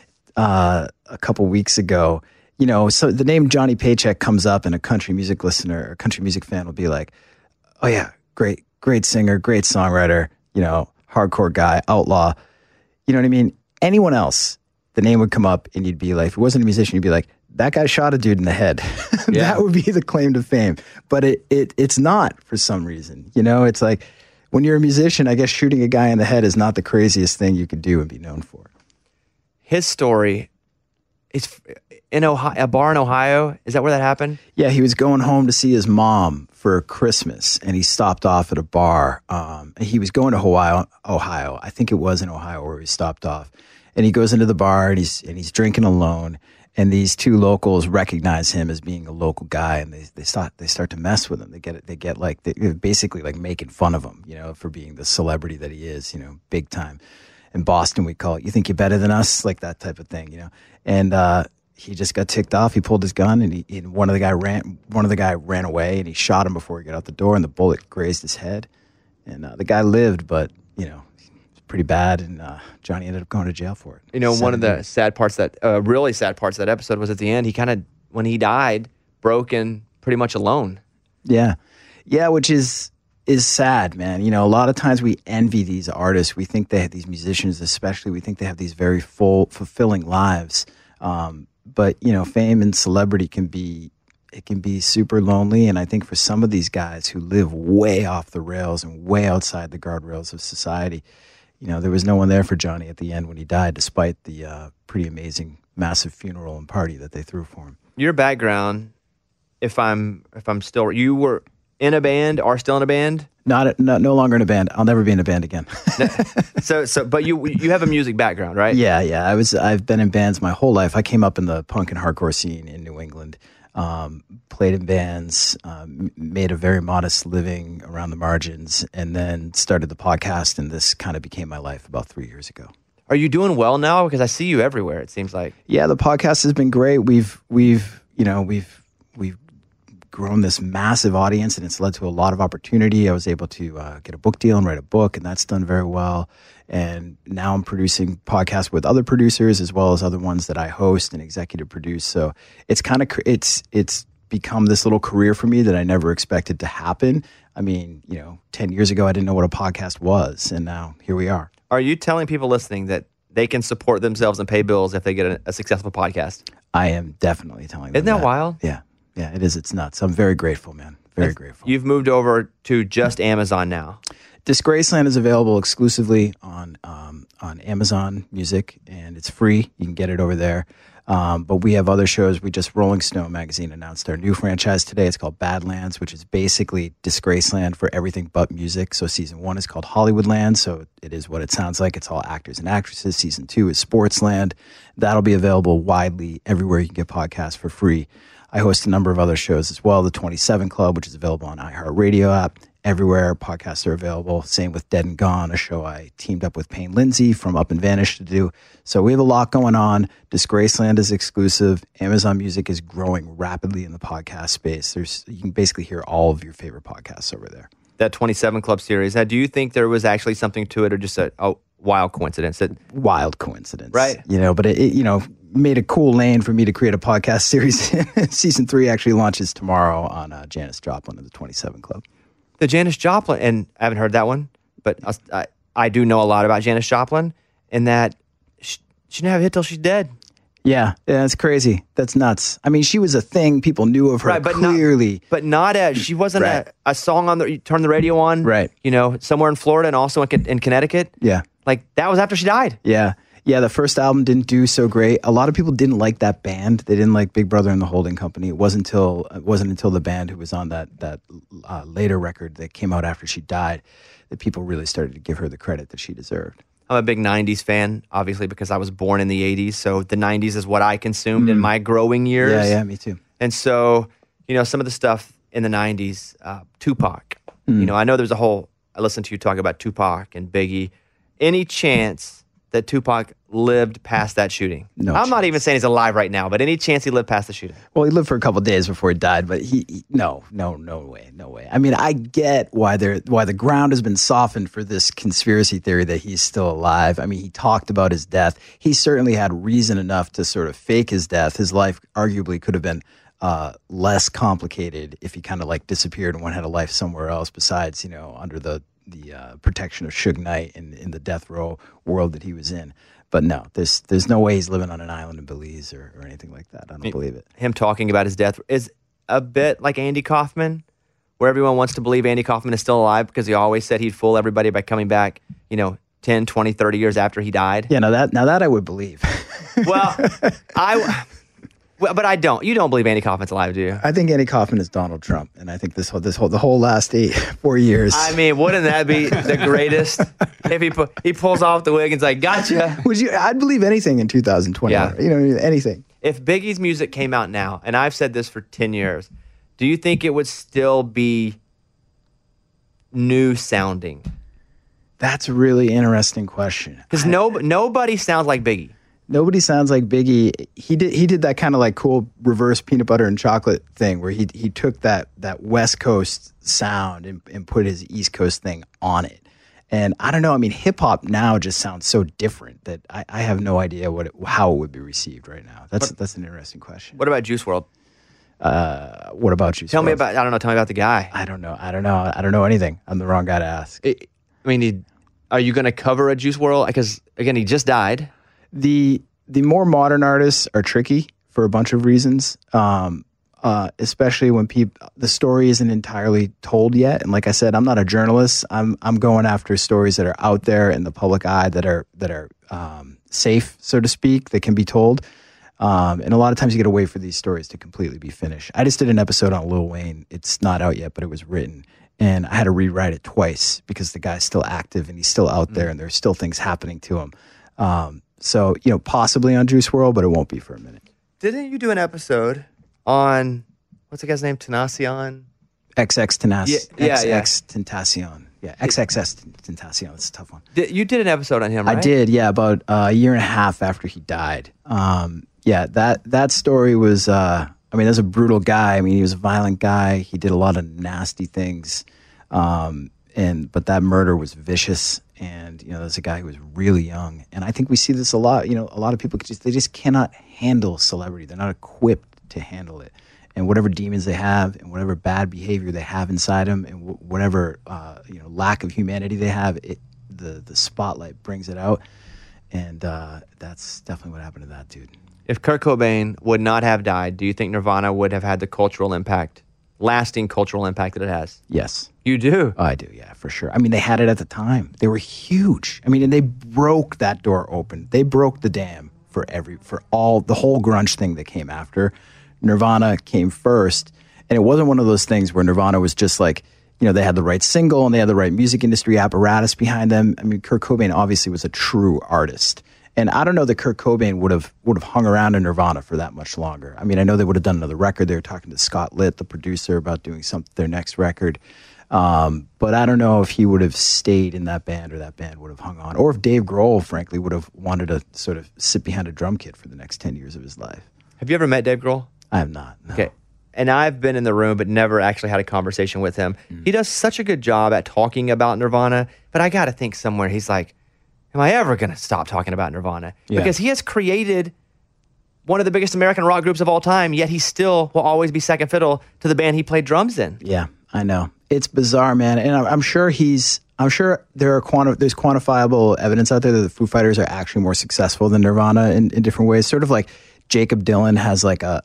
a couple weeks ago. So the name Johnny Paycheck comes up and a country music listener or country music fan will be like, oh yeah, great singer, great songwriter, hardcore guy, outlaw. You know what I mean? Anyone else, the name would come up and you'd be like, if it wasn't a musician, you'd be like, that guy shot a dude in the head. Yeah. That would be the claim to fame. But it's not for some reason. It's like when you're a musician, I guess shooting a guy in the head is not the craziest thing you could do and be known for. His story is in Ohio, a bar in Ohio. Is that where that happened? Yeah, he was going home to see his mom for Christmas, and he stopped off at a bar. He was going to Ohio. I think it was in Ohio where he stopped off. And he goes into the bar, and he's drinking alone. And these two locals recognize him as being a local guy, and they start to mess with him. They're basically like making fun of him, for being the celebrity that he is, big time. In Boston, we call it, you think you're better than us? Like that type of thing, And he just got ticked off. He pulled his gun, and one of the guy ran away, and he shot him before he got out the door, and the bullet grazed his head. And the guy lived, but it's pretty bad, and Johnny ended up going to jail for it. One of the sad parts really sad parts of that episode was at the end. He kind of, when he died, broke and pretty much alone. Yeah, which is sad, man. A lot of times we envy these artists. We think they have these musicians, especially. We think they have these very full, fulfilling lives. But fame and celebrity can be super lonely. And I think for some of these guys who live way off the rails and way outside the guardrails of society, there was no one there for Johnny at the end when he died, despite the pretty amazing, massive funeral and party that they threw for him. Your background, if I'm still, you were in a band, are still in a band? No longer in a band. I'll never be in a band again. But you have a music background, right? Yeah. I've been in bands my whole life. I came up in the punk and hardcore scene in New England. Played in bands, made a very modest living around the margins, and then started the podcast. And this kind of became my life about 3 years ago. Are you doing well now? Because I see you everywhere. It seems like. Yeah, the podcast has been great. We've grown this massive audience, and it's led to a lot of opportunity. I was able to get a book deal and write a book, and that's done very well. And now I'm producing podcasts with other producers as well as other ones that I host and executive produce. So it's kind of it's become this little career for me that I never expected to happen. I mean, 10 years ago I didn't know what a podcast was, and now here we are. Are you telling people listening that they can support themselves and pay bills if they get a successful podcast? I am definitely telling them. Isn't that wild? Yeah, it is. It's nuts. I'm very grateful, man. Very grateful. You've moved over to just Amazon now. Disgraceland is available exclusively on Amazon Music, and it's free. You can get it over there. But we have other shows. Rolling Stone magazine announced our new franchise today. It's called Badlands, which is basically Disgraceland for everything but music. So season 1 is called Hollywoodland. So it is what it sounds like. It's all actors and actresses. Season 2 is Sportsland. That'll be available widely everywhere you can get podcasts for free. I host a number of other shows as well. The 27 Club, which is available on iHeartRadio app. Everywhere podcasts are available. Same with Dead and Gone, a show I teamed up with Payne Lindsay from Up and Vanish to do. So we have a lot going on. Disgraceland is exclusive. Amazon Music is growing rapidly in the podcast space. You can basically hear all of your favorite podcasts over there. That 27 Club series, do you think there was actually something to it or just a wild coincidence? Wild coincidence. Right. But it made a cool lane for me to create a podcast series. Season 3 actually launches tomorrow on Janis Joplin of the 27 Club. The Janis Joplin, and I haven't heard that one, but I do know a lot about Janis Joplin, and that she didn't have a hit till she's dead. Yeah, that's crazy. That's nuts. I mean, she was a thing. People knew of her right, but clearly. She wasn't right. a song you turn the radio on, right? Somewhere in Florida and also in Connecticut. Yeah. Like, that was after she died. Yeah. Yeah, the first album didn't do so great. A lot of people didn't like that band. They didn't like Big Brother and the Holding Company. It wasn't until the band who was on that later record that came out after she died that people really started to give her the credit that she deserved. I'm a big 90s fan, obviously, because I was born in the 80s. So the 90s is what I consumed in my growing years. Yeah, me too. And so, some of the stuff in the 90s, Tupac. I know there's I listened to you talk about Tupac and Biggie. Any chance that Tupac lived past that shooting? No I'm chance. not even saying he's alive right now, but any chance he lived past the shooting? Well, he lived for a couple of days before he died, but no way. I mean, I get why the ground has been softened for this conspiracy theory that he's still alive. I mean, he talked about his death. He certainly had reason enough to sort of fake his death. His life arguably could have been less complicated if he kind of like disappeared and had a life somewhere else besides, under the protection of Suge Knight in the death row world that he was in. But no, there's no way he's living on an island in Belize or anything like that. I don't believe it. Him talking about his death is a bit like Andy Kaufman, where everyone wants to believe Andy Kaufman is still alive because he always said he'd fool everybody by coming back, 10, 20, 30 years after he died. Yeah, now that I would believe. But I don't. You don't believe Andy Kaufman's alive, do you? I think Andy Kaufman is Donald Trump, and I think the whole last 4 years. I mean, wouldn't that be the greatest if he pulls off the wig and's like, gotcha? I'd believe anything in 2020. Yeah. Anything. If Biggie's music came out now, and I've said this for 10 years, do you think it would still be new sounding? That's a really interesting question. Because nobody sounds like Biggie. Nobody sounds like Biggie. He did that kind of like cool reverse peanut butter and chocolate thing where he took that West Coast sound and put his East Coast thing on it. And I don't know. I mean, hip hop now just sounds so different that I have no idea how it would be received right now. That's an interesting question. What about Juice WRLD? What about Juice WRLD? Tell me about the guy. I don't know. I don't know anything. I'm the wrong guy to ask. Are you going to cover a Juice WRLD? Because again, he just died. The more modern artists are tricky for a bunch of reasons, especially when the story isn't entirely told yet. And like I said, I'm not a journalist. I'm going after stories that are out there in the public eye that are safe, so to speak, that can be told. And a lot of times you got to wait for these stories to completely be finished. I just did an episode on Lil Wayne. It's not out yet, but it was written. And I had to rewrite it twice because the guy's still active and he's still out there and there's still things happening to him. So, possibly on Juice WRLD, but it won't be for a minute. Didn't you do an episode on, what's the guy's name? Tenacion? XX Tentacion. Yeah, XXS Tentacion. It's a tough one. You did an episode on him, right? I did, yeah, about a year and a half after he died. That story was, that's a brutal guy. I mean, he was a violent guy. He did a lot of nasty things. But that murder was vicious. And, there's a guy who was really young. And I think we see this a lot. A lot of people, they just cannot handle celebrity. They're not equipped to handle it. And whatever demons they have and whatever bad behavior they have inside them and whatever, lack of humanity they have, the spotlight brings it out. And that's definitely what happened to that dude. If Kurt Cobain would not have died, do you think Nirvana would have had the cultural impact lasting cultural impact that it has? Yes. You do. Oh, I do, yeah, for sure. I mean, they had it at the time. They were huge. I mean, and they broke that door open. They broke the dam for the whole grunge thing that came after. Nirvana came first, and it wasn't one of those things where Nirvana was just like, they had the right single and they had the right music industry apparatus behind them. I mean, Kurt Cobain obviously was a true artist. And I don't know that Kurt Cobain would have hung around in Nirvana for that much longer. I mean, I know they would have done another record. They were talking to Scott Litt, the producer, about doing their next record. But I don't know if he would have stayed in that band or that band would have hung on. Or if Dave Grohl, frankly, would have wanted to sort of sit behind a drum kit for the next 10 years of his life. Have you ever met Dave Grohl? I have not, no. Okay. And I've been in the room, but never actually had a conversation with him. He does such a good job at talking about Nirvana, but I got to think somewhere he's like, am I ever going to stop talking about Nirvana? Yeah. Because he has created one of the biggest American rock groups of all time, yet he still will always be second fiddle to the band he played drums in. Yeah, I know. It's bizarre, man. And I'm sure there's quantifiable evidence out there that the Foo Fighters are actually more successful than Nirvana in different ways. Sort of like Jacob Dylan has like a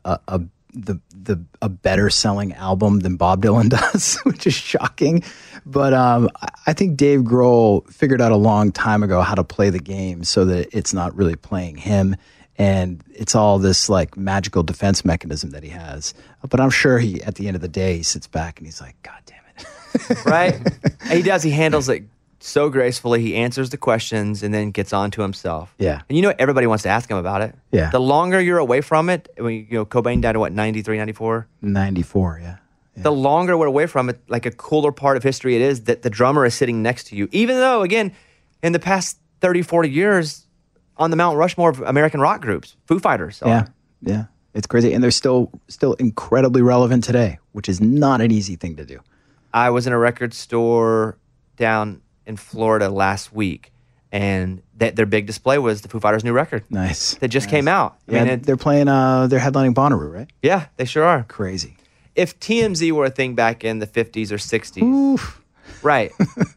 better selling album than Bob Dylan does, which is shocking. But I think Dave Grohl figured out a long time ago how to play the game so that it's not really playing him. And it's all this like magical defense mechanism that he has. But I'm sure at the end of the day, he sits back and he's like, God damn it. Right? He does. He handles it so gracefully. He answers the questions and then gets on to himself. Yeah. And everybody wants to ask him about it. Yeah. The longer you're away from it, Cobain died at 93, 94? 94, yeah. The longer we're away from it, like a cooler part of history it is that the drummer is sitting next to you. Even though, again, in the past 30, 40 years, on the Mount Rushmore of American rock groups, Foo Fighters are. Yeah. It's crazy. And they're still incredibly relevant today, which is not an easy thing to do. I was in a record store down in Florida last week, and their big display was the Foo Fighters' new record. Nice. That just came out. Yeah, they're playing, they're headlining Bonnaroo, right? Yeah, they sure are. Crazy. If TMZ were a thing back in the 50s or 60s, Oof. right?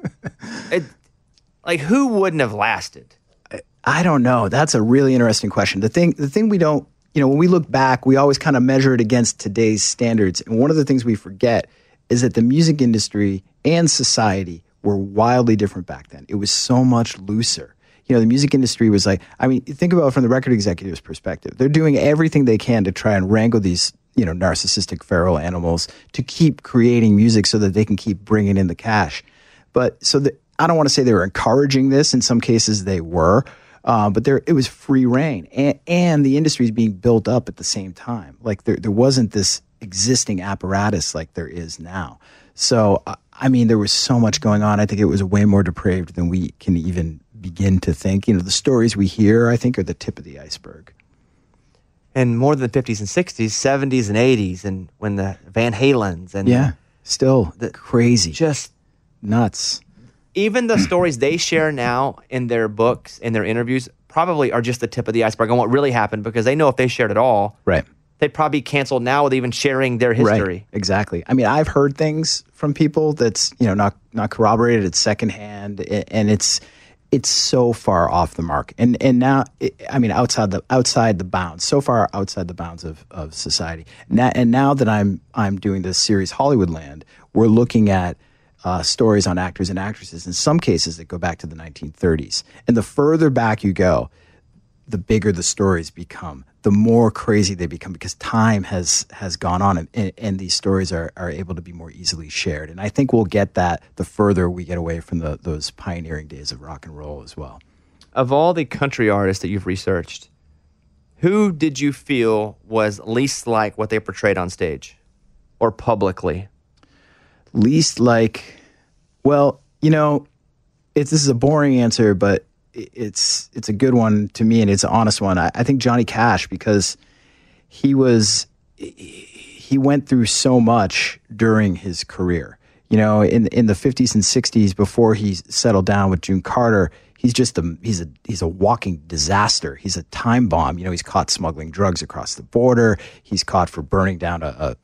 Who wouldn't have lasted? I don't know. That's a really interesting question. The thing we don't, when we look back, we always kind of measure it against today's standards. And one of the things we forget is that the music industry and society were wildly different back then. It was so much looser. The music industry was like, think about it from the record executive's perspective. They're doing everything they can to try and wrangle these, narcissistic feral animals to keep creating music so that they can keep bringing in the cash. But I don't want to say they were encouraging this. In some cases they were. But it was free reign. And the industry is being built up at the same time. Like there wasn't this existing apparatus like there is now. So, there was so much going on. I think it was way more depraved than we can even begin to think. The stories we hear, I think, are the tip of the iceberg. And more than the 50s and 60s, 70s and 80s, and when the Van Halens and still crazy, just nuts. Even the stories they share now in their books, in their interviews, probably are just the tip of the iceberg on what really happened, because they know if they shared it all, right, they'd probably be canceled now with even sharing their history. Right, exactly. I've heard things from people that's not corroborated. It's secondhand, and it's so far off the mark. And now, outside the bounds, so far outside the bounds of society. Now that I'm doing this series Hollywoodland, we're looking at stories on actors and actresses, in some cases that go back to the 1930s. And the further back you go, the bigger the stories become, the more crazy they become, because time has gone on, and these stories are able to be more easily shared. And I think we'll get that the further we get away from those pioneering days of rock and roll as well. Of all the country artists that you've researched, who did you feel was least like what they portrayed on stage or publicly? Least like, well, this is a boring answer, but it's a good one to me, and it's an honest one. I think Johnny Cash, because he went through so much during his career. In the 50s and 60s, before he settled down with June Carter, he's a walking disaster. He's a time bomb. He's caught smuggling drugs across the border. He's caught for burning down a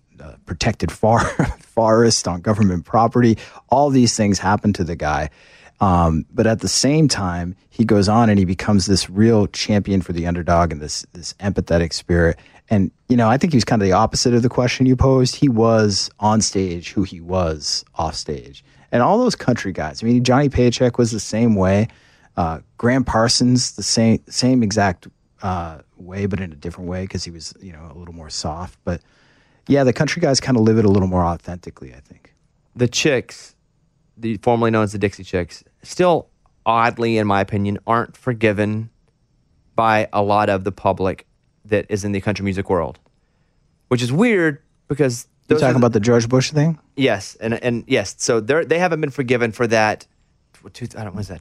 protected forest on government property. All these things happened to the guy. But at the same time, he goes on and he becomes this real champion for the underdog and this empathetic spirit. And, I think he was kind of the opposite of the question you posed. He was on stage who he was off stage. And all those country guys, I mean, Johnny Paycheck was the same way. Graham Parsons, the same exact way, but in a different way because he was, a little more soft. But yeah, the country guys kind of live it a little more authentically, I think. The Chicks, formerly known as the Dixie Chicks, still oddly, in my opinion, aren't forgiven by a lot of the public that is in the country music world, which is weird because you're talking about the George Bush thing? Yes, and yes. So they haven't been forgiven for that. I don't know, what is that?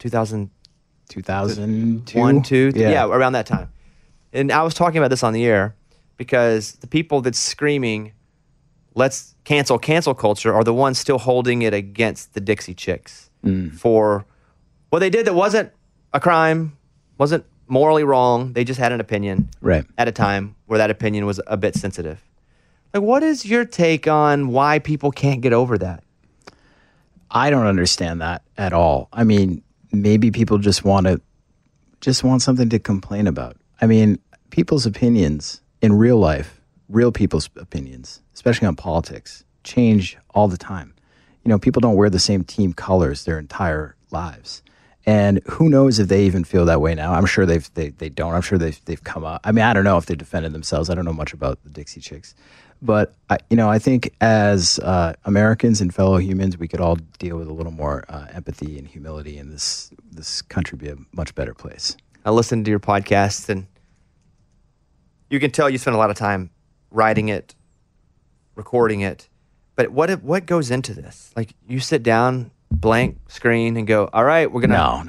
2002? 1, 2, yeah, around that time. And I was talking about this on the air because the people that's screaming, "Let's cancel culture," are the ones still holding it against the Dixie Chicks for what they did that wasn't a crime, wasn't morally wrong. They just had an opinion at a time where that opinion was a bit sensitive. Like, what is your take on why people can't get over that? I don't understand that at all. I mean, maybe people just want something to complain about. I mean, people's opinions in real life, real people's opinions, especially on politics, change all the time. People don't wear the same team colors their entire lives. And who knows if they even feel that way now? I'm sure they don't. I'm sure they've come up. I mean, I don't know if they defended themselves. I don't know much about the Dixie Chicks, but I think as Americans and fellow humans, we could all deal with a little more empathy and humility, and this country be a much better place. I listened to your podcast, and you can tell you spend a lot of time writing it, recording it. But what goes into this? Like, you sit down, blank screen, and go, all right, we're gonna. No.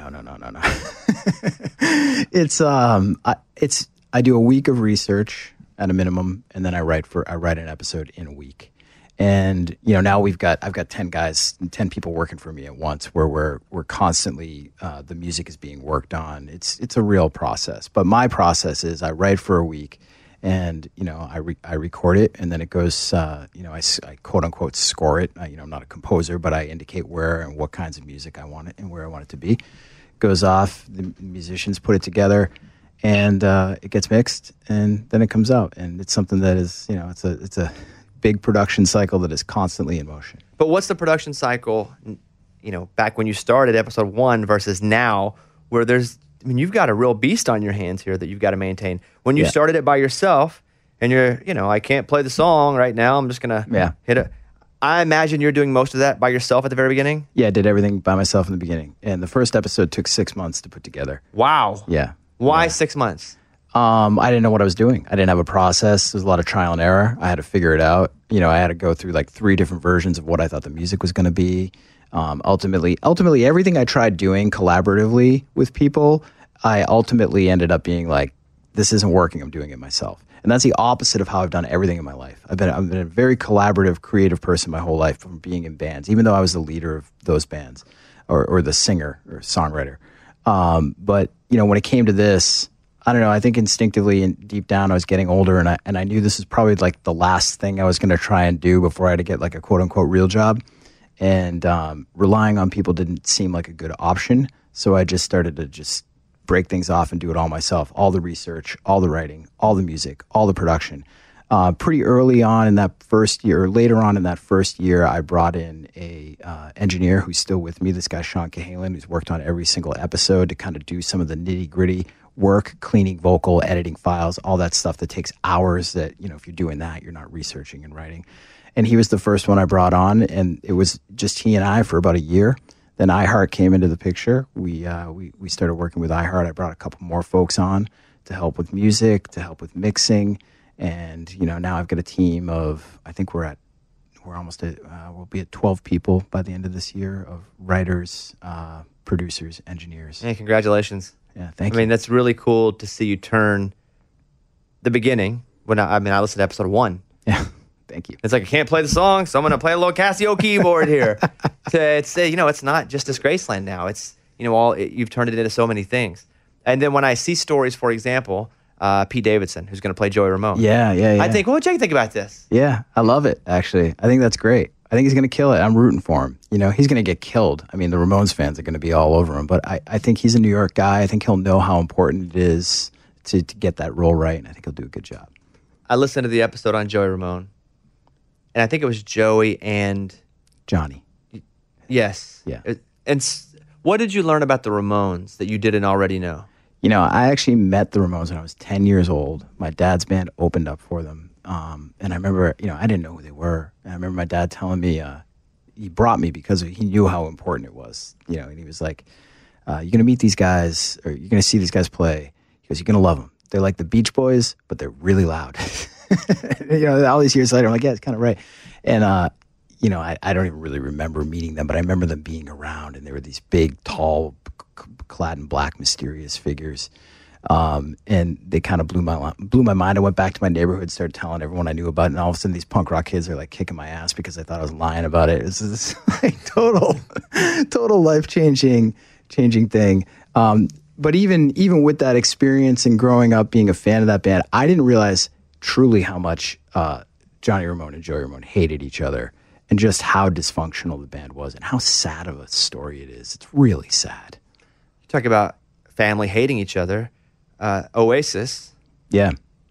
I do a week of research at a minimum, and then I write an episode in a week. And now I've got 10 people working for me at once, where we're constantly the music is being worked on. It's a real process. But my process is I write for a week, and I record it, and then it goes. I quote unquote score it. I'm not a composer, but I indicate where and what kinds of music I want it and where I want it to be. Goes off. The musicians put it together, and it gets mixed, and then it comes out. And it's something that is it's a big production cycle that is constantly in motion. But what's the production cycle? Back when you started episode 1 versus now, where you've got a real beast on your hands here that you've got to maintain. When you started it by yourself and you're, I can't play the song right now, I'm just going to hit it. I imagine you're doing most of that by yourself at the very beginning? Yeah, I did everything by myself in the beginning. And the first episode took 6 months to put together. Wow. Yeah. Why 6 months? I didn't know what I was doing. I didn't have a process. There was a lot of trial and error. I had to figure it out. I had to go through like 3 different versions of what I thought the music was going to be. Ultimately, everything I tried doing collaboratively with people, I ultimately ended up being like, this isn't working. I'm doing it myself. And that's the opposite of how I've done everything in my life. I've been a very collaborative, creative person my whole life from being in bands, even though I was the leader of those bands or the singer or songwriter. But, when it came to this, I don't know, I think instinctively and deep down I was getting older, and I knew this was probably like the last thing I was going to try and do before I had to get like a quote unquote real job. And relying on people didn't seem like a good option. So I just started to break things off and do it all myself. All the research, all the writing, all the music, all the production. Pretty early on in that first year, or later on in that first year, I brought in a engineer who's still with me, this guy Sean Cahalan, who's worked on every single episode to kind of do some of the nitty-gritty work, cleaning vocal, editing files, all that stuff that takes hours that, if you're doing that, you're not researching and writing. And he was the first one I brought on, and it was just he and I for about a year. Then iHeart came into the picture. We started working with iHeart. I brought a couple more folks on to help with music, to help with mixing. And, now I've got a team of, I think we'll be at 12 people by the end of this year, of writers, producers, engineers. Hey, congratulations. Yeah, thank you. I mean, that's really cool to see you turn the beginning. When I listened to episode 1. Yeah, thank you. It's like, I can't play the song, so I'm going to play a little Casio keyboard here. It's not just Disgraceland now. It's, you've turned it into so many things. And then when I see stories, for example, Pete Davidson, who's going to play Joey Ramone. Yeah. I think, what do you think about this? Yeah, I love it, actually. I think that's great. I think he's going to kill it. I'm rooting for him. You know, he's going to get killed. I mean, the Ramones fans are going to be all over him. But I think he's a New York guy. I think he'll know how important it is to get that role right, and I think he'll do a good job. I listened to the episode on Joey Ramone, and I think it was Joey and Johnny. yes, Yeah. What did you learn about the Ramones that you didn't already know? You know, I actually met the Ramones when I was 10 years old. My dad's band opened up for them. And I remember, you know, I didn't know who they were. And I remember my dad telling me, he brought me because he knew how important it was. You know, and he was like, you're going to meet these guys, or you're going to see these guys play. He goes, you're going to love them. They're like the Beach Boys, but they're really loud. You know, all these years later, I'm like, yeah, it's kind of right. And, you know, I don't even really remember meeting them, but I remember them being around, and they were these big, tall, clad in black, mysterious figures. And they kind of blew my mind. I went back to my neighborhood, started telling everyone I knew about it, and all of a sudden these punk rock kids are like kicking my ass because I thought I was lying about it. It's this like total life-changing thing. But even with that experience and growing up being a fan of that band, I didn't realize truly how much Johnny Ramone and Joey Ramone hated each other, and just how dysfunctional the band was, and how sad of a story it is. It's really sad. You talk about family hating each other. Oasis. Yeah.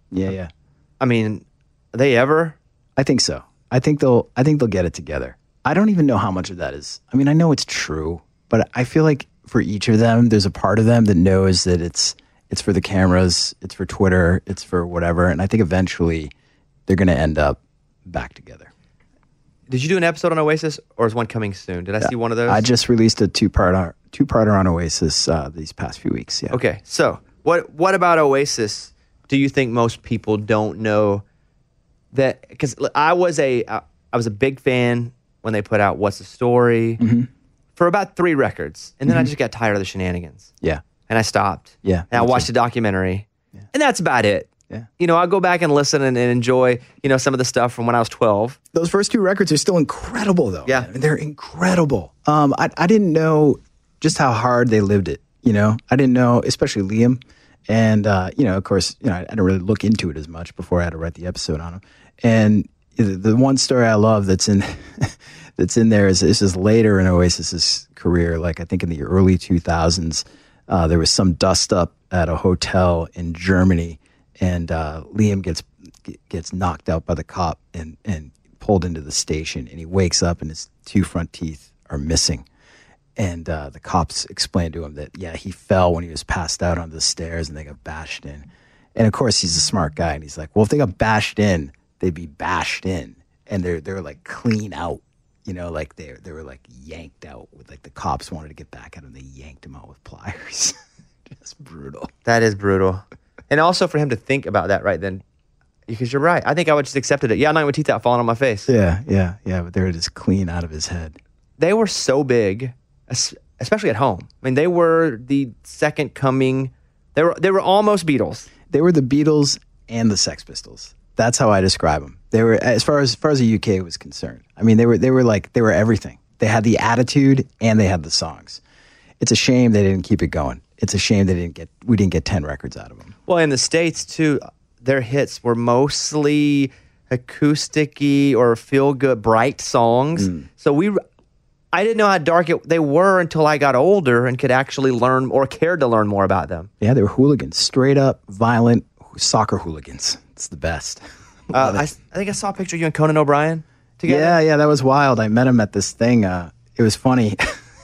I mean, are they ever? I think so. I think they'll get it together. I don't even know how much of that is. I mean, I know it's true, but I feel like for each of them, there's a part of them that knows that it's for the cameras, it's for Twitter, it's for whatever, and I think eventually they're going to end up back together. Did you do an episode on Oasis, or is one coming soon? Did I see one of those? I just released a two-parter on Oasis these past few weeks. Yeah. Okay, so what about Oasis do you think most people don't know? That because I was a big fan when they put out What's the Story for about 3 records, and then I just got tired of the shenanigans. Yeah. And I stopped. Yeah. And I watched the documentary, and that's about it. Yeah. You know, I'll go back and listen and enjoy, you know, some of the stuff from when I was 12. Those first 2 records are still incredible, though. Yeah. Man. I mean, they're incredible. I didn't know just how hard they lived it, you know? I didn't know, especially Liam. And, you know, of course, you know, I didn't really look into it as much before I had to write the episode on him. And the one story I love that's in there is just later in Oasis's career, like I think in the early 2000s, there was some dust up at a hotel in Germany, and Liam gets knocked out by the cop and pulled into the station, and he wakes up and his 2 front teeth are missing. And the cops explained to him that, yeah, he fell when he was passed out on the stairs and they got bashed in. And of course, he's a smart guy, and he's like, well, if they got bashed in, they'd be bashed in. And they're like clean out, you know, like they were like yanked out with, like, the cops wanted to get back at him. They yanked him out with pliers. Just brutal. That is brutal. And also for him to think about that right then, because you're right. I think I would just accepted it. Yeah, I'm not with teeth out falling on my face. Yeah. But they were just clean out of his head. They were so big, especially at home. I mean, they were the second coming. They were almost Beatles. They were the Beatles and the Sex Pistols. That's how I describe them. They were, as far as the UK was concerned. I mean, they were everything. They had the attitude and they had the songs. It's a shame they didn't keep it going. It's a shame we didn't get 10 records out of them. Well, in the States too, their hits were mostly acoustic-y or feel-good, bright songs. So I didn't know how dark they were until I got older and could actually learn or cared to learn more about them. Yeah, they were hooligans, straight up violent soccer hooligans. It's the best. I think I saw a picture of you and Conan O'Brien together. Yeah, that was wild. I met him at this thing. It was funny.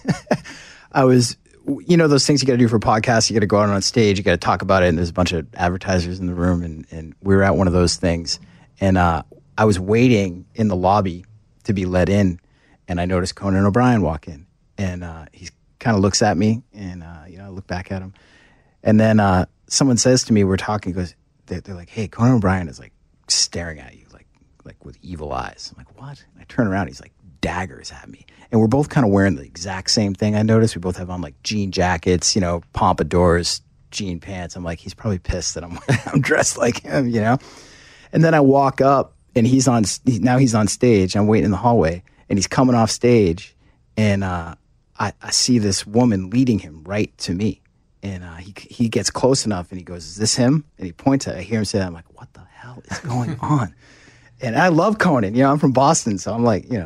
I was, you know, those things you got to do for podcasts. You got to go out on stage. You got to talk about it. And there's a bunch of advertisers in the room. And we were at one of those things. And I was waiting in the lobby to be let in. And I noticed Conan O'Brien walk in. And he kind of looks at me. And, you know, I look back at him. And then someone says to me, we're talking, goes, they're like, hey, Conan O'Brien is like staring at you, like with evil eyes. I'm like, what? And I turn around. He's like daggers at me. And we're both kind of wearing the exact same thing. I noticed we both have on like jean jackets, you know, pompadours, jean pants. I'm like, he's probably pissed that I'm dressed like him, you know? And then I walk up and he's on stage. I'm waiting in the hallway and he's coming off stage. And I see this woman leading him right to me. And he gets close enough and he goes, is this him? And he points at it. I hear him say that. I'm like, what the hell is going on? And I love Conan. You know, I'm from Boston. So I'm like, you know,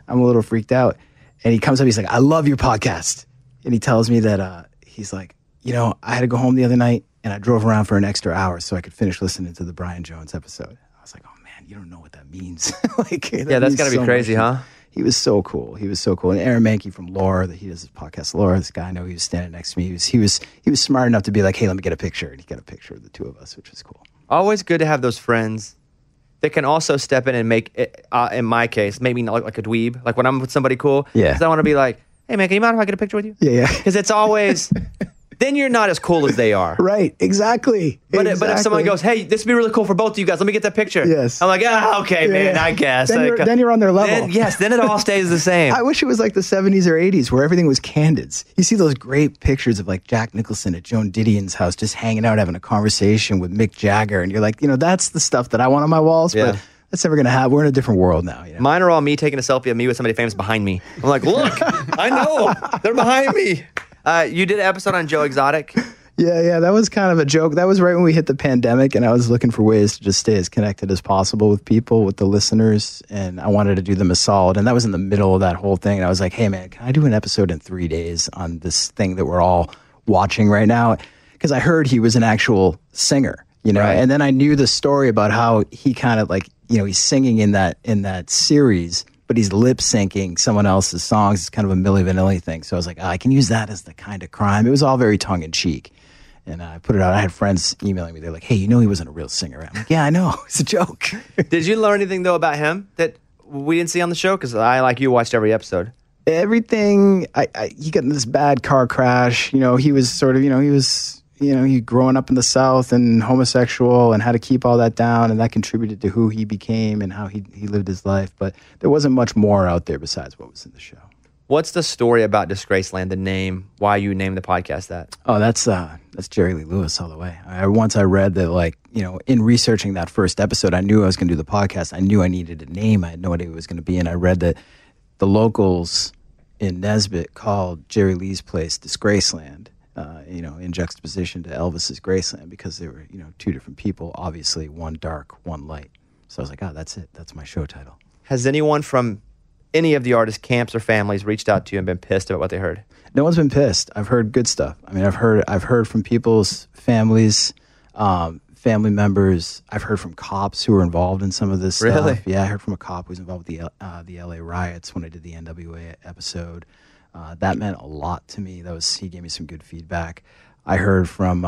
I'm a little freaked out. And he comes up, he's like, I love your podcast. And he tells me that he's like, you know, I had to go home the other night and I drove around for an extra hour so I could finish listening to the Brian Jones episode. I was like, oh man, you don't know what that means. Like, Yeah, that's got to be crazy, huh? He was so cool. He was so cool. And Aaron Mankey from Lore, that he does his podcast Lore, this guy I know, he was standing next to me. He was smart enough to be like, hey, let me get a picture. And he got a picture of the two of us, which was cool. Always good to have those friends that can also step in and make it, in my case, make me look like a dweeb. Like when I'm with somebody cool. Yeah. Because I want to be like, hey man, can you mind if I get a picture with you? Yeah. Because it's always, then you're not as cool as they are. Right. Exactly. But if someone goes, hey, this would be really cool for both of you guys, let me get that picture. Yes. I'm like, okay, man, I guess. Then you're on their level. Then it all stays the same. I wish it was like the 70s or 80s where everything was candids. You see those great pictures of like Jack Nicholson at Joan Didion's house just hanging out having a conversation with Mick Jagger. And you're like, you know, that's the stuff that I want on my walls. Yeah. But that's never going to happen. We're in a different world now. You know? Mine are all me taking a selfie of me with somebody famous behind me. I'm like, look, I know. They're behind me. You did an episode on Joe Exotic. Yeah, that was kind of a joke. That was right when we hit the pandemic, and I was looking for ways to just stay as connected as possible with people, with the listeners, and I wanted to do them a solid. And that was in the middle of that whole thing. And I was like, hey, man, can I do an episode in 3 days on this thing that we're all watching right now? Because I heard he was an actual singer, you know, Right. and then I knew the story about how he kind of like, you know, he's singing in that series, but he's lip syncing someone else's songs. It's kind of a Milli Vanilli thing. So I was like, I can use that as the kind of crime. It was all very tongue in cheek. And I put it out. I had friends emailing me. They're like, hey, you know he wasn't a real singer. I'm like, yeah, I know. It's a joke. Did you learn anything, though, about him that we didn't see on the show? Because I, like you, watched every episode. Everything, he got in this bad car crash. You know, he was sort of, he growing up in the South and homosexual and had to keep all that down. And that contributed to who he became and how he lived his life. But there wasn't much more out there besides what was in the show. What's the story about Disgraceland, the name, why you named the podcast that? Oh, that's Jerry Lee Lewis all the way. Once I read that, like, you know, in researching that first episode, I knew I was going to do the podcast. I knew I needed a name. I had no idea what it was going to be. And I read that the locals in Nesbitt called Jerry Lee's place Disgraceland, you know, in juxtaposition to Elvis's Graceland, because they were, you know, two different people, obviously, one dark, one light. So I was like, oh, that's it. That's my show title. Has anyone from any of the artists' camps or families reached out to you and been pissed about what they heard? No one's been pissed. I've heard good stuff. I mean, I've heard from people's families, family members. I've heard from cops who were involved in some of this Really? stuff. Yeah, I heard from a cop who was involved with the LA riots when I did the NWA episode. That meant a lot to me. He gave me some good feedback. I heard from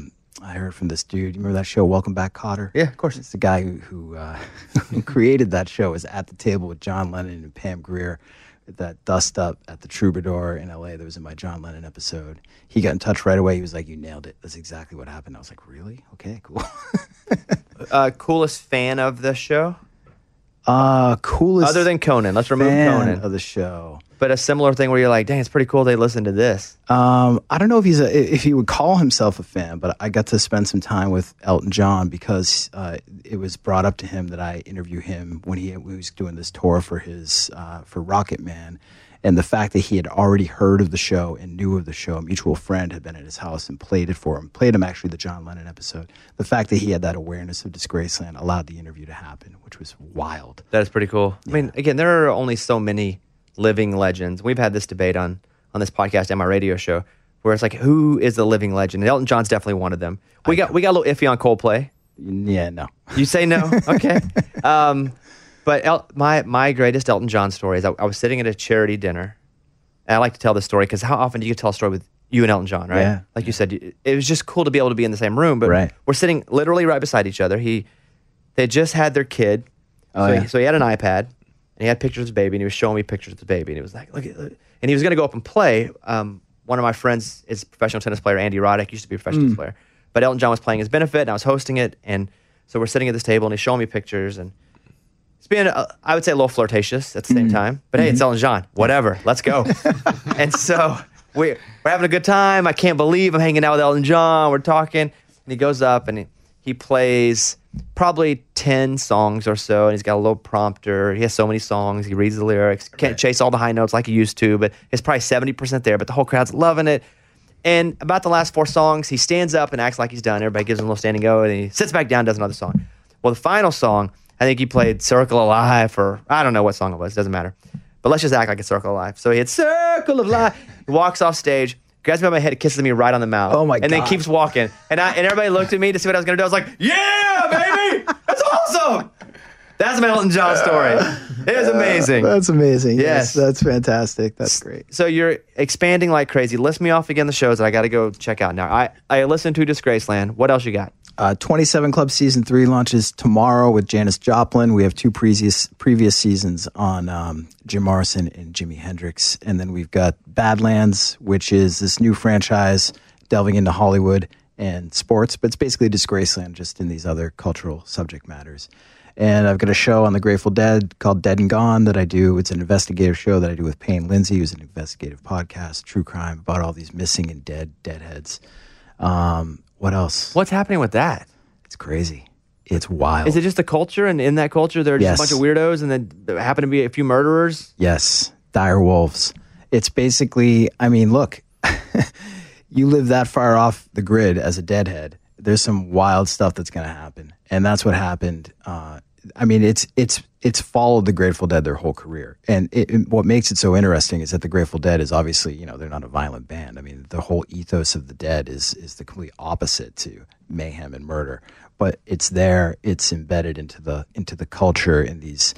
this dude. You remember that show, Welcome Back, Kotter? Yeah, of course. It's the guy who created that show. Was at the table with John Lennon and Pam Grier at that dust up at the Troubadour in LA that was in my John Lennon episode. He got in touch right away. He was like, you nailed it. That's exactly what happened. I was like, really? Okay, cool. Coolest fan of the show? Coolest Other than Conan. Let's remove fan Conan. of the show. But a similar thing where you're like, dang, it's pretty cool they listened to this. I don't know if he would call himself a fan, but I got to spend some time with Elton John because it was brought up to him that I interview him when he was doing this tour for for Rocket Man. And the fact that he had already heard of the show and knew of the show, a mutual friend had been at his house and played it for him, played him actually the John Lennon episode. The fact that he had that awareness of Disgraceland allowed the interview to happen, which was wild. That is pretty cool. I mean, again, there are only so many living legends. We've had this debate on this podcast and my radio show where it's like, who is the living legend? And Elton John's definitely one of them. We got a little iffy on Coldplay. Yeah, no. You say no? Okay. But my greatest Elton John story is I was sitting at a charity dinner. And I like to tell this story because how often do you tell a story with you and Elton John, right? Yeah. Like you said, it was just cool to be able to be in the same room. But Right. we're sitting literally right beside each other. They just had their kid. Oh, so, yeah. so he had an iPad. And he had pictures of his baby, and he was showing me pictures of the baby. And he was like, look. And he was going to go up and play. One of my friends is a professional tennis player, Andy Roddick, used to be a professional tennis player. But Elton John was playing his benefit, and I was hosting it. And so we're sitting at this table, and he's showing me pictures. And it's being, I would say, a little flirtatious at the same time. But hey, it's Elton John. Whatever. Let's go. And so we're having a good time. I can't believe I'm hanging out with Elton John. We're talking. And he goes up, and he plays probably 10 songs or so, and he's got a little prompter. He has so many songs. He reads the lyrics. Can't chase all the high notes like he used to, but it's probably 70% there, but the whole crowd's loving it. And about the last 4 songs, he stands up and acts like he's done. Everybody gives him a little standing O, and he sits back down, does another song. Well, the final song, I think he played Circle of Life, or I don't know what song it was. Doesn't matter. but let's just act like it's Circle of Life. So he hits Circle of Life. He walks off stage, grabs me by my head, and kisses me right on the mouth. Oh, my And then God. keeps walking. And everybody looked at me to see what I was going to do. I was like, yeah, baby! That's awesome! That's my Elton John story. It was amazing. That's amazing. Yes. That's fantastic. That's great. So you're expanding like crazy. List me off again the shows that I got to go check out now. I listened to Disgraceland. What else you got? 27 Club Season 3 launches tomorrow with Janis Joplin. We have 2 previous seasons on Jim Morrison and Jimi Hendrix. And then we've got Badlands, which is this new franchise delving into Hollywood and sports. But it's basically Disgraceland, just in these other cultural subject matters. And I've got a show on the Grateful Dead called Dead and Gone that I do. It's an investigative show that I do with Payne Lindsay, who's an investigative podcast, true crime, about all these missing and deadheads. What else? What's happening with that? It's crazy. It's wild. Is it just the culture? And in that culture, there are just Yes. a bunch of weirdos and then there happen to be a few murderers? Yes. Dire wolves. It's basically, I mean, look, you live that far off the grid as a deadhead. There's some wild stuff that's going to happen. And that's what happened. I mean, it's followed the Grateful Dead their whole career. And what makes it so interesting is that the Grateful Dead is obviously, they're not a violent band. I mean, the whole ethos of the Dead is the complete opposite to mayhem and murder. But it's there. It's embedded into the culture in these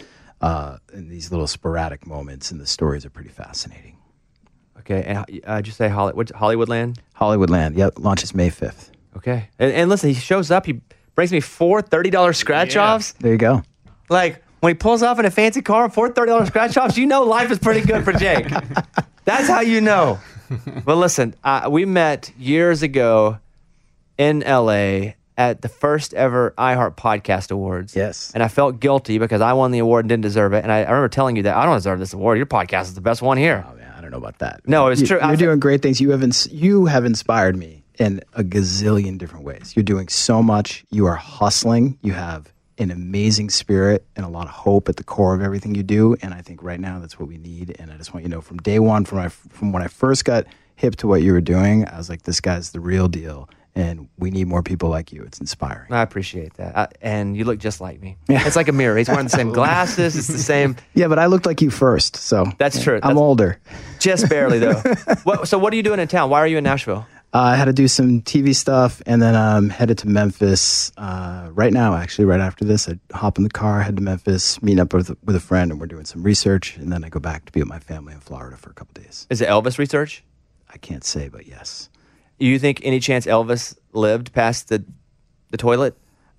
little sporadic moments, and the stories are pretty fascinating. Okay. And just say Hollywoodland? Hollywoodland. Yep. Launches May 5th. Okay. And listen, he shows up. He brings me 4 $30 scratch-offs. There you go. Like, when he pulls off in a fancy car, 4 $30 scratch-offs, you know life is pretty good for Jake. That's how you know. But listen, we met years ago in L.A. at the first ever iHeart Podcast Awards. Yes. And I felt guilty because I won the award and didn't deserve it. And I remember telling you that I don't deserve this award. Your podcast is the best one here. Oh, man, I don't know about that. No, it's true. You're doing great things. You have inspired me in a gazillion different ways. You're doing so much. You are hustling. You have an amazing spirit and a lot of hope at the core of everything you do. And I think right now that's what we need. And I just want you to know, from day one, from when I first got hip to what you were doing, I was like, this guy's the real deal. And we need more people like you. It's inspiring. I appreciate that. And you look just like me. It's like a mirror. He's wearing the same glasses. It's the same. Yeah, but I looked like you first. So That's true. I'm older. Just barely, though. So what are you doing in town? Why are you in Nashville? I had to do some TV stuff, and then I'm headed to Memphis right now, actually, right after this. I hop in the car, head to Memphis, meet up with a friend, and we're doing some research, and then I go back to be with my family in Florida for a couple days. Is it Elvis research? I can't say, but yes. You think any chance Elvis lived past the toilet?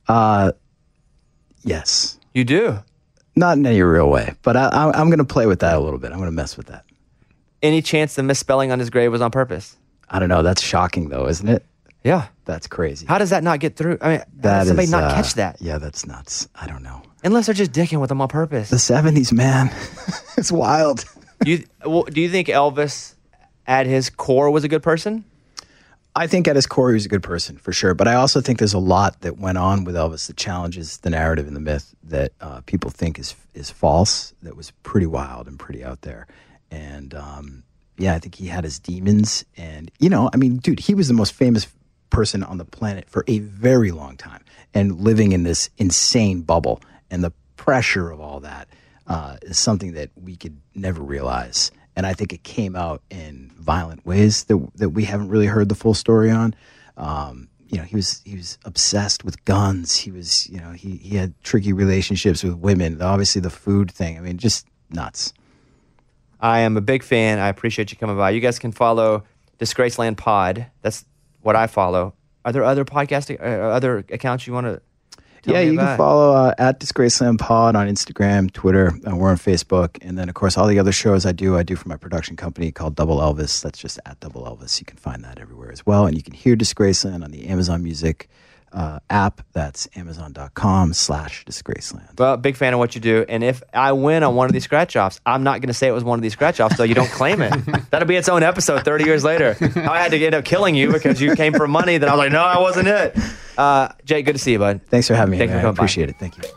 Yes. You do? Not in any real way, but I'm going to play with that a little bit. I'm going to mess with that. Any chance the misspelling on his grave was on purpose? I don't know. That's shocking, though, isn't it? Yeah. That's crazy. How does that not get through? I mean, how does somebody not catch that? Yeah, that's nuts. I don't know. Unless they're just dicking with them on purpose. The 70s, man. It's wild. Do you think Elvis, at his core, was a good person? I think at his core, he was a good person, for sure. But I also think there's a lot that went on with Elvis that challenges the narrative and the myth that people think is false, that was pretty wild and pretty out there. And, yeah, I think he had his demons. And, I mean, dude, he was the most famous person on the planet for a very long time and living in this insane bubble. And the pressure of all that is something that we could never realize. And I think it came out in violent ways that we haven't really heard the full story on. He was obsessed with guns. He was, he had tricky relationships with women. Obviously, the food thing. I mean, just nuts. I am a big fan. I appreciate you coming by. You guys can follow Disgraceland Pod. That's what I follow. Are there other podcasting, other accounts you want to tell me you about? can follow at Disgraceland Pod on Instagram, Twitter. We're on Facebook. And then, of course, all the other shows I do for my production company called Double Elvis. That's just at Double Elvis. You can find that everywhere as well. And you can hear Disgraceland on the Amazon Music app. That's amazon.com/Disgraceland. Well, big fan of what you do. And if I win on one of these scratch-offs, I'm not going to say it was one of these scratch-offs, so you don't claim it. That'll be its own episode 30 years later. How I had to end up killing you because you came for money. Then I was like, no, I wasn't it. Jake, good to see you, bud. Thanks for having me. Thanks for man. I coming by. appreciate it. Thank you.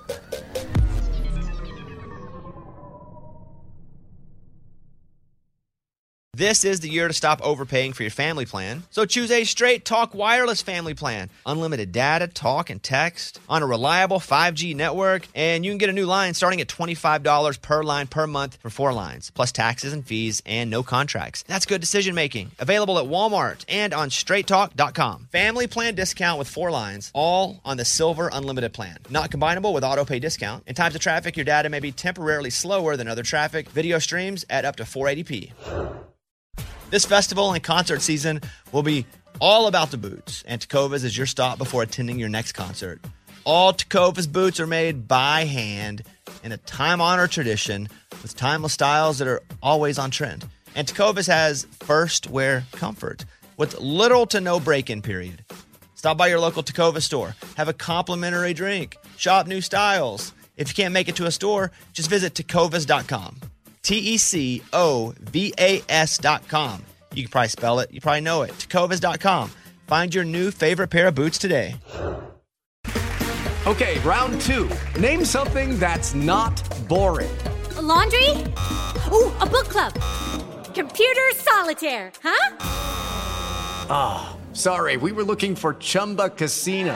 This is the year to stop overpaying for your family plan. So choose a Straight Talk Wireless family plan. Unlimited data, talk, and text on a reliable 5G network. And you can get a new line starting at $25 per line per month for 4 lines, plus taxes and fees and no contracts. That's good decision making. Available at Walmart and on straighttalk.com. Family plan discount with 4 lines, all on the Silver Unlimited plan. Not combinable with auto pay discount. In times of traffic, your data may be temporarily slower than other traffic. Video streams at up to 480p. This festival and concert season will be all about the boots, and Tecovas is your stop before attending your next concert. All Tecovas boots are made by hand in a time-honored tradition with timeless styles that are always on trend. And Tecovas has first wear comfort with little to no break-in period. Stop by your local Tecovas store, have a complimentary drink, shop new styles. If you can't make it to a store, just visit tecovas.com. Tecovas.com. You can probably spell it. You probably know it. Tecovas.com. Find your new favorite pair of boots today. Okay, round 2. Name something that's not boring. A laundry? Ooh, a book club. Computer solitaire, huh? Ah, sorry, we were looking for Chumba Casino.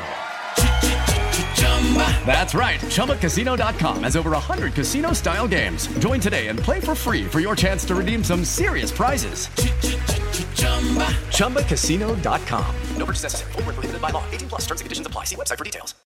That's right. ChumbaCasino.com has over 100 casino-style games. Join today and play for free for your chance to redeem some serious prizes. ChumbaCasino.com. No purchase necessary. Void where prohibited by law. 18+ terms and conditions apply. See website for details.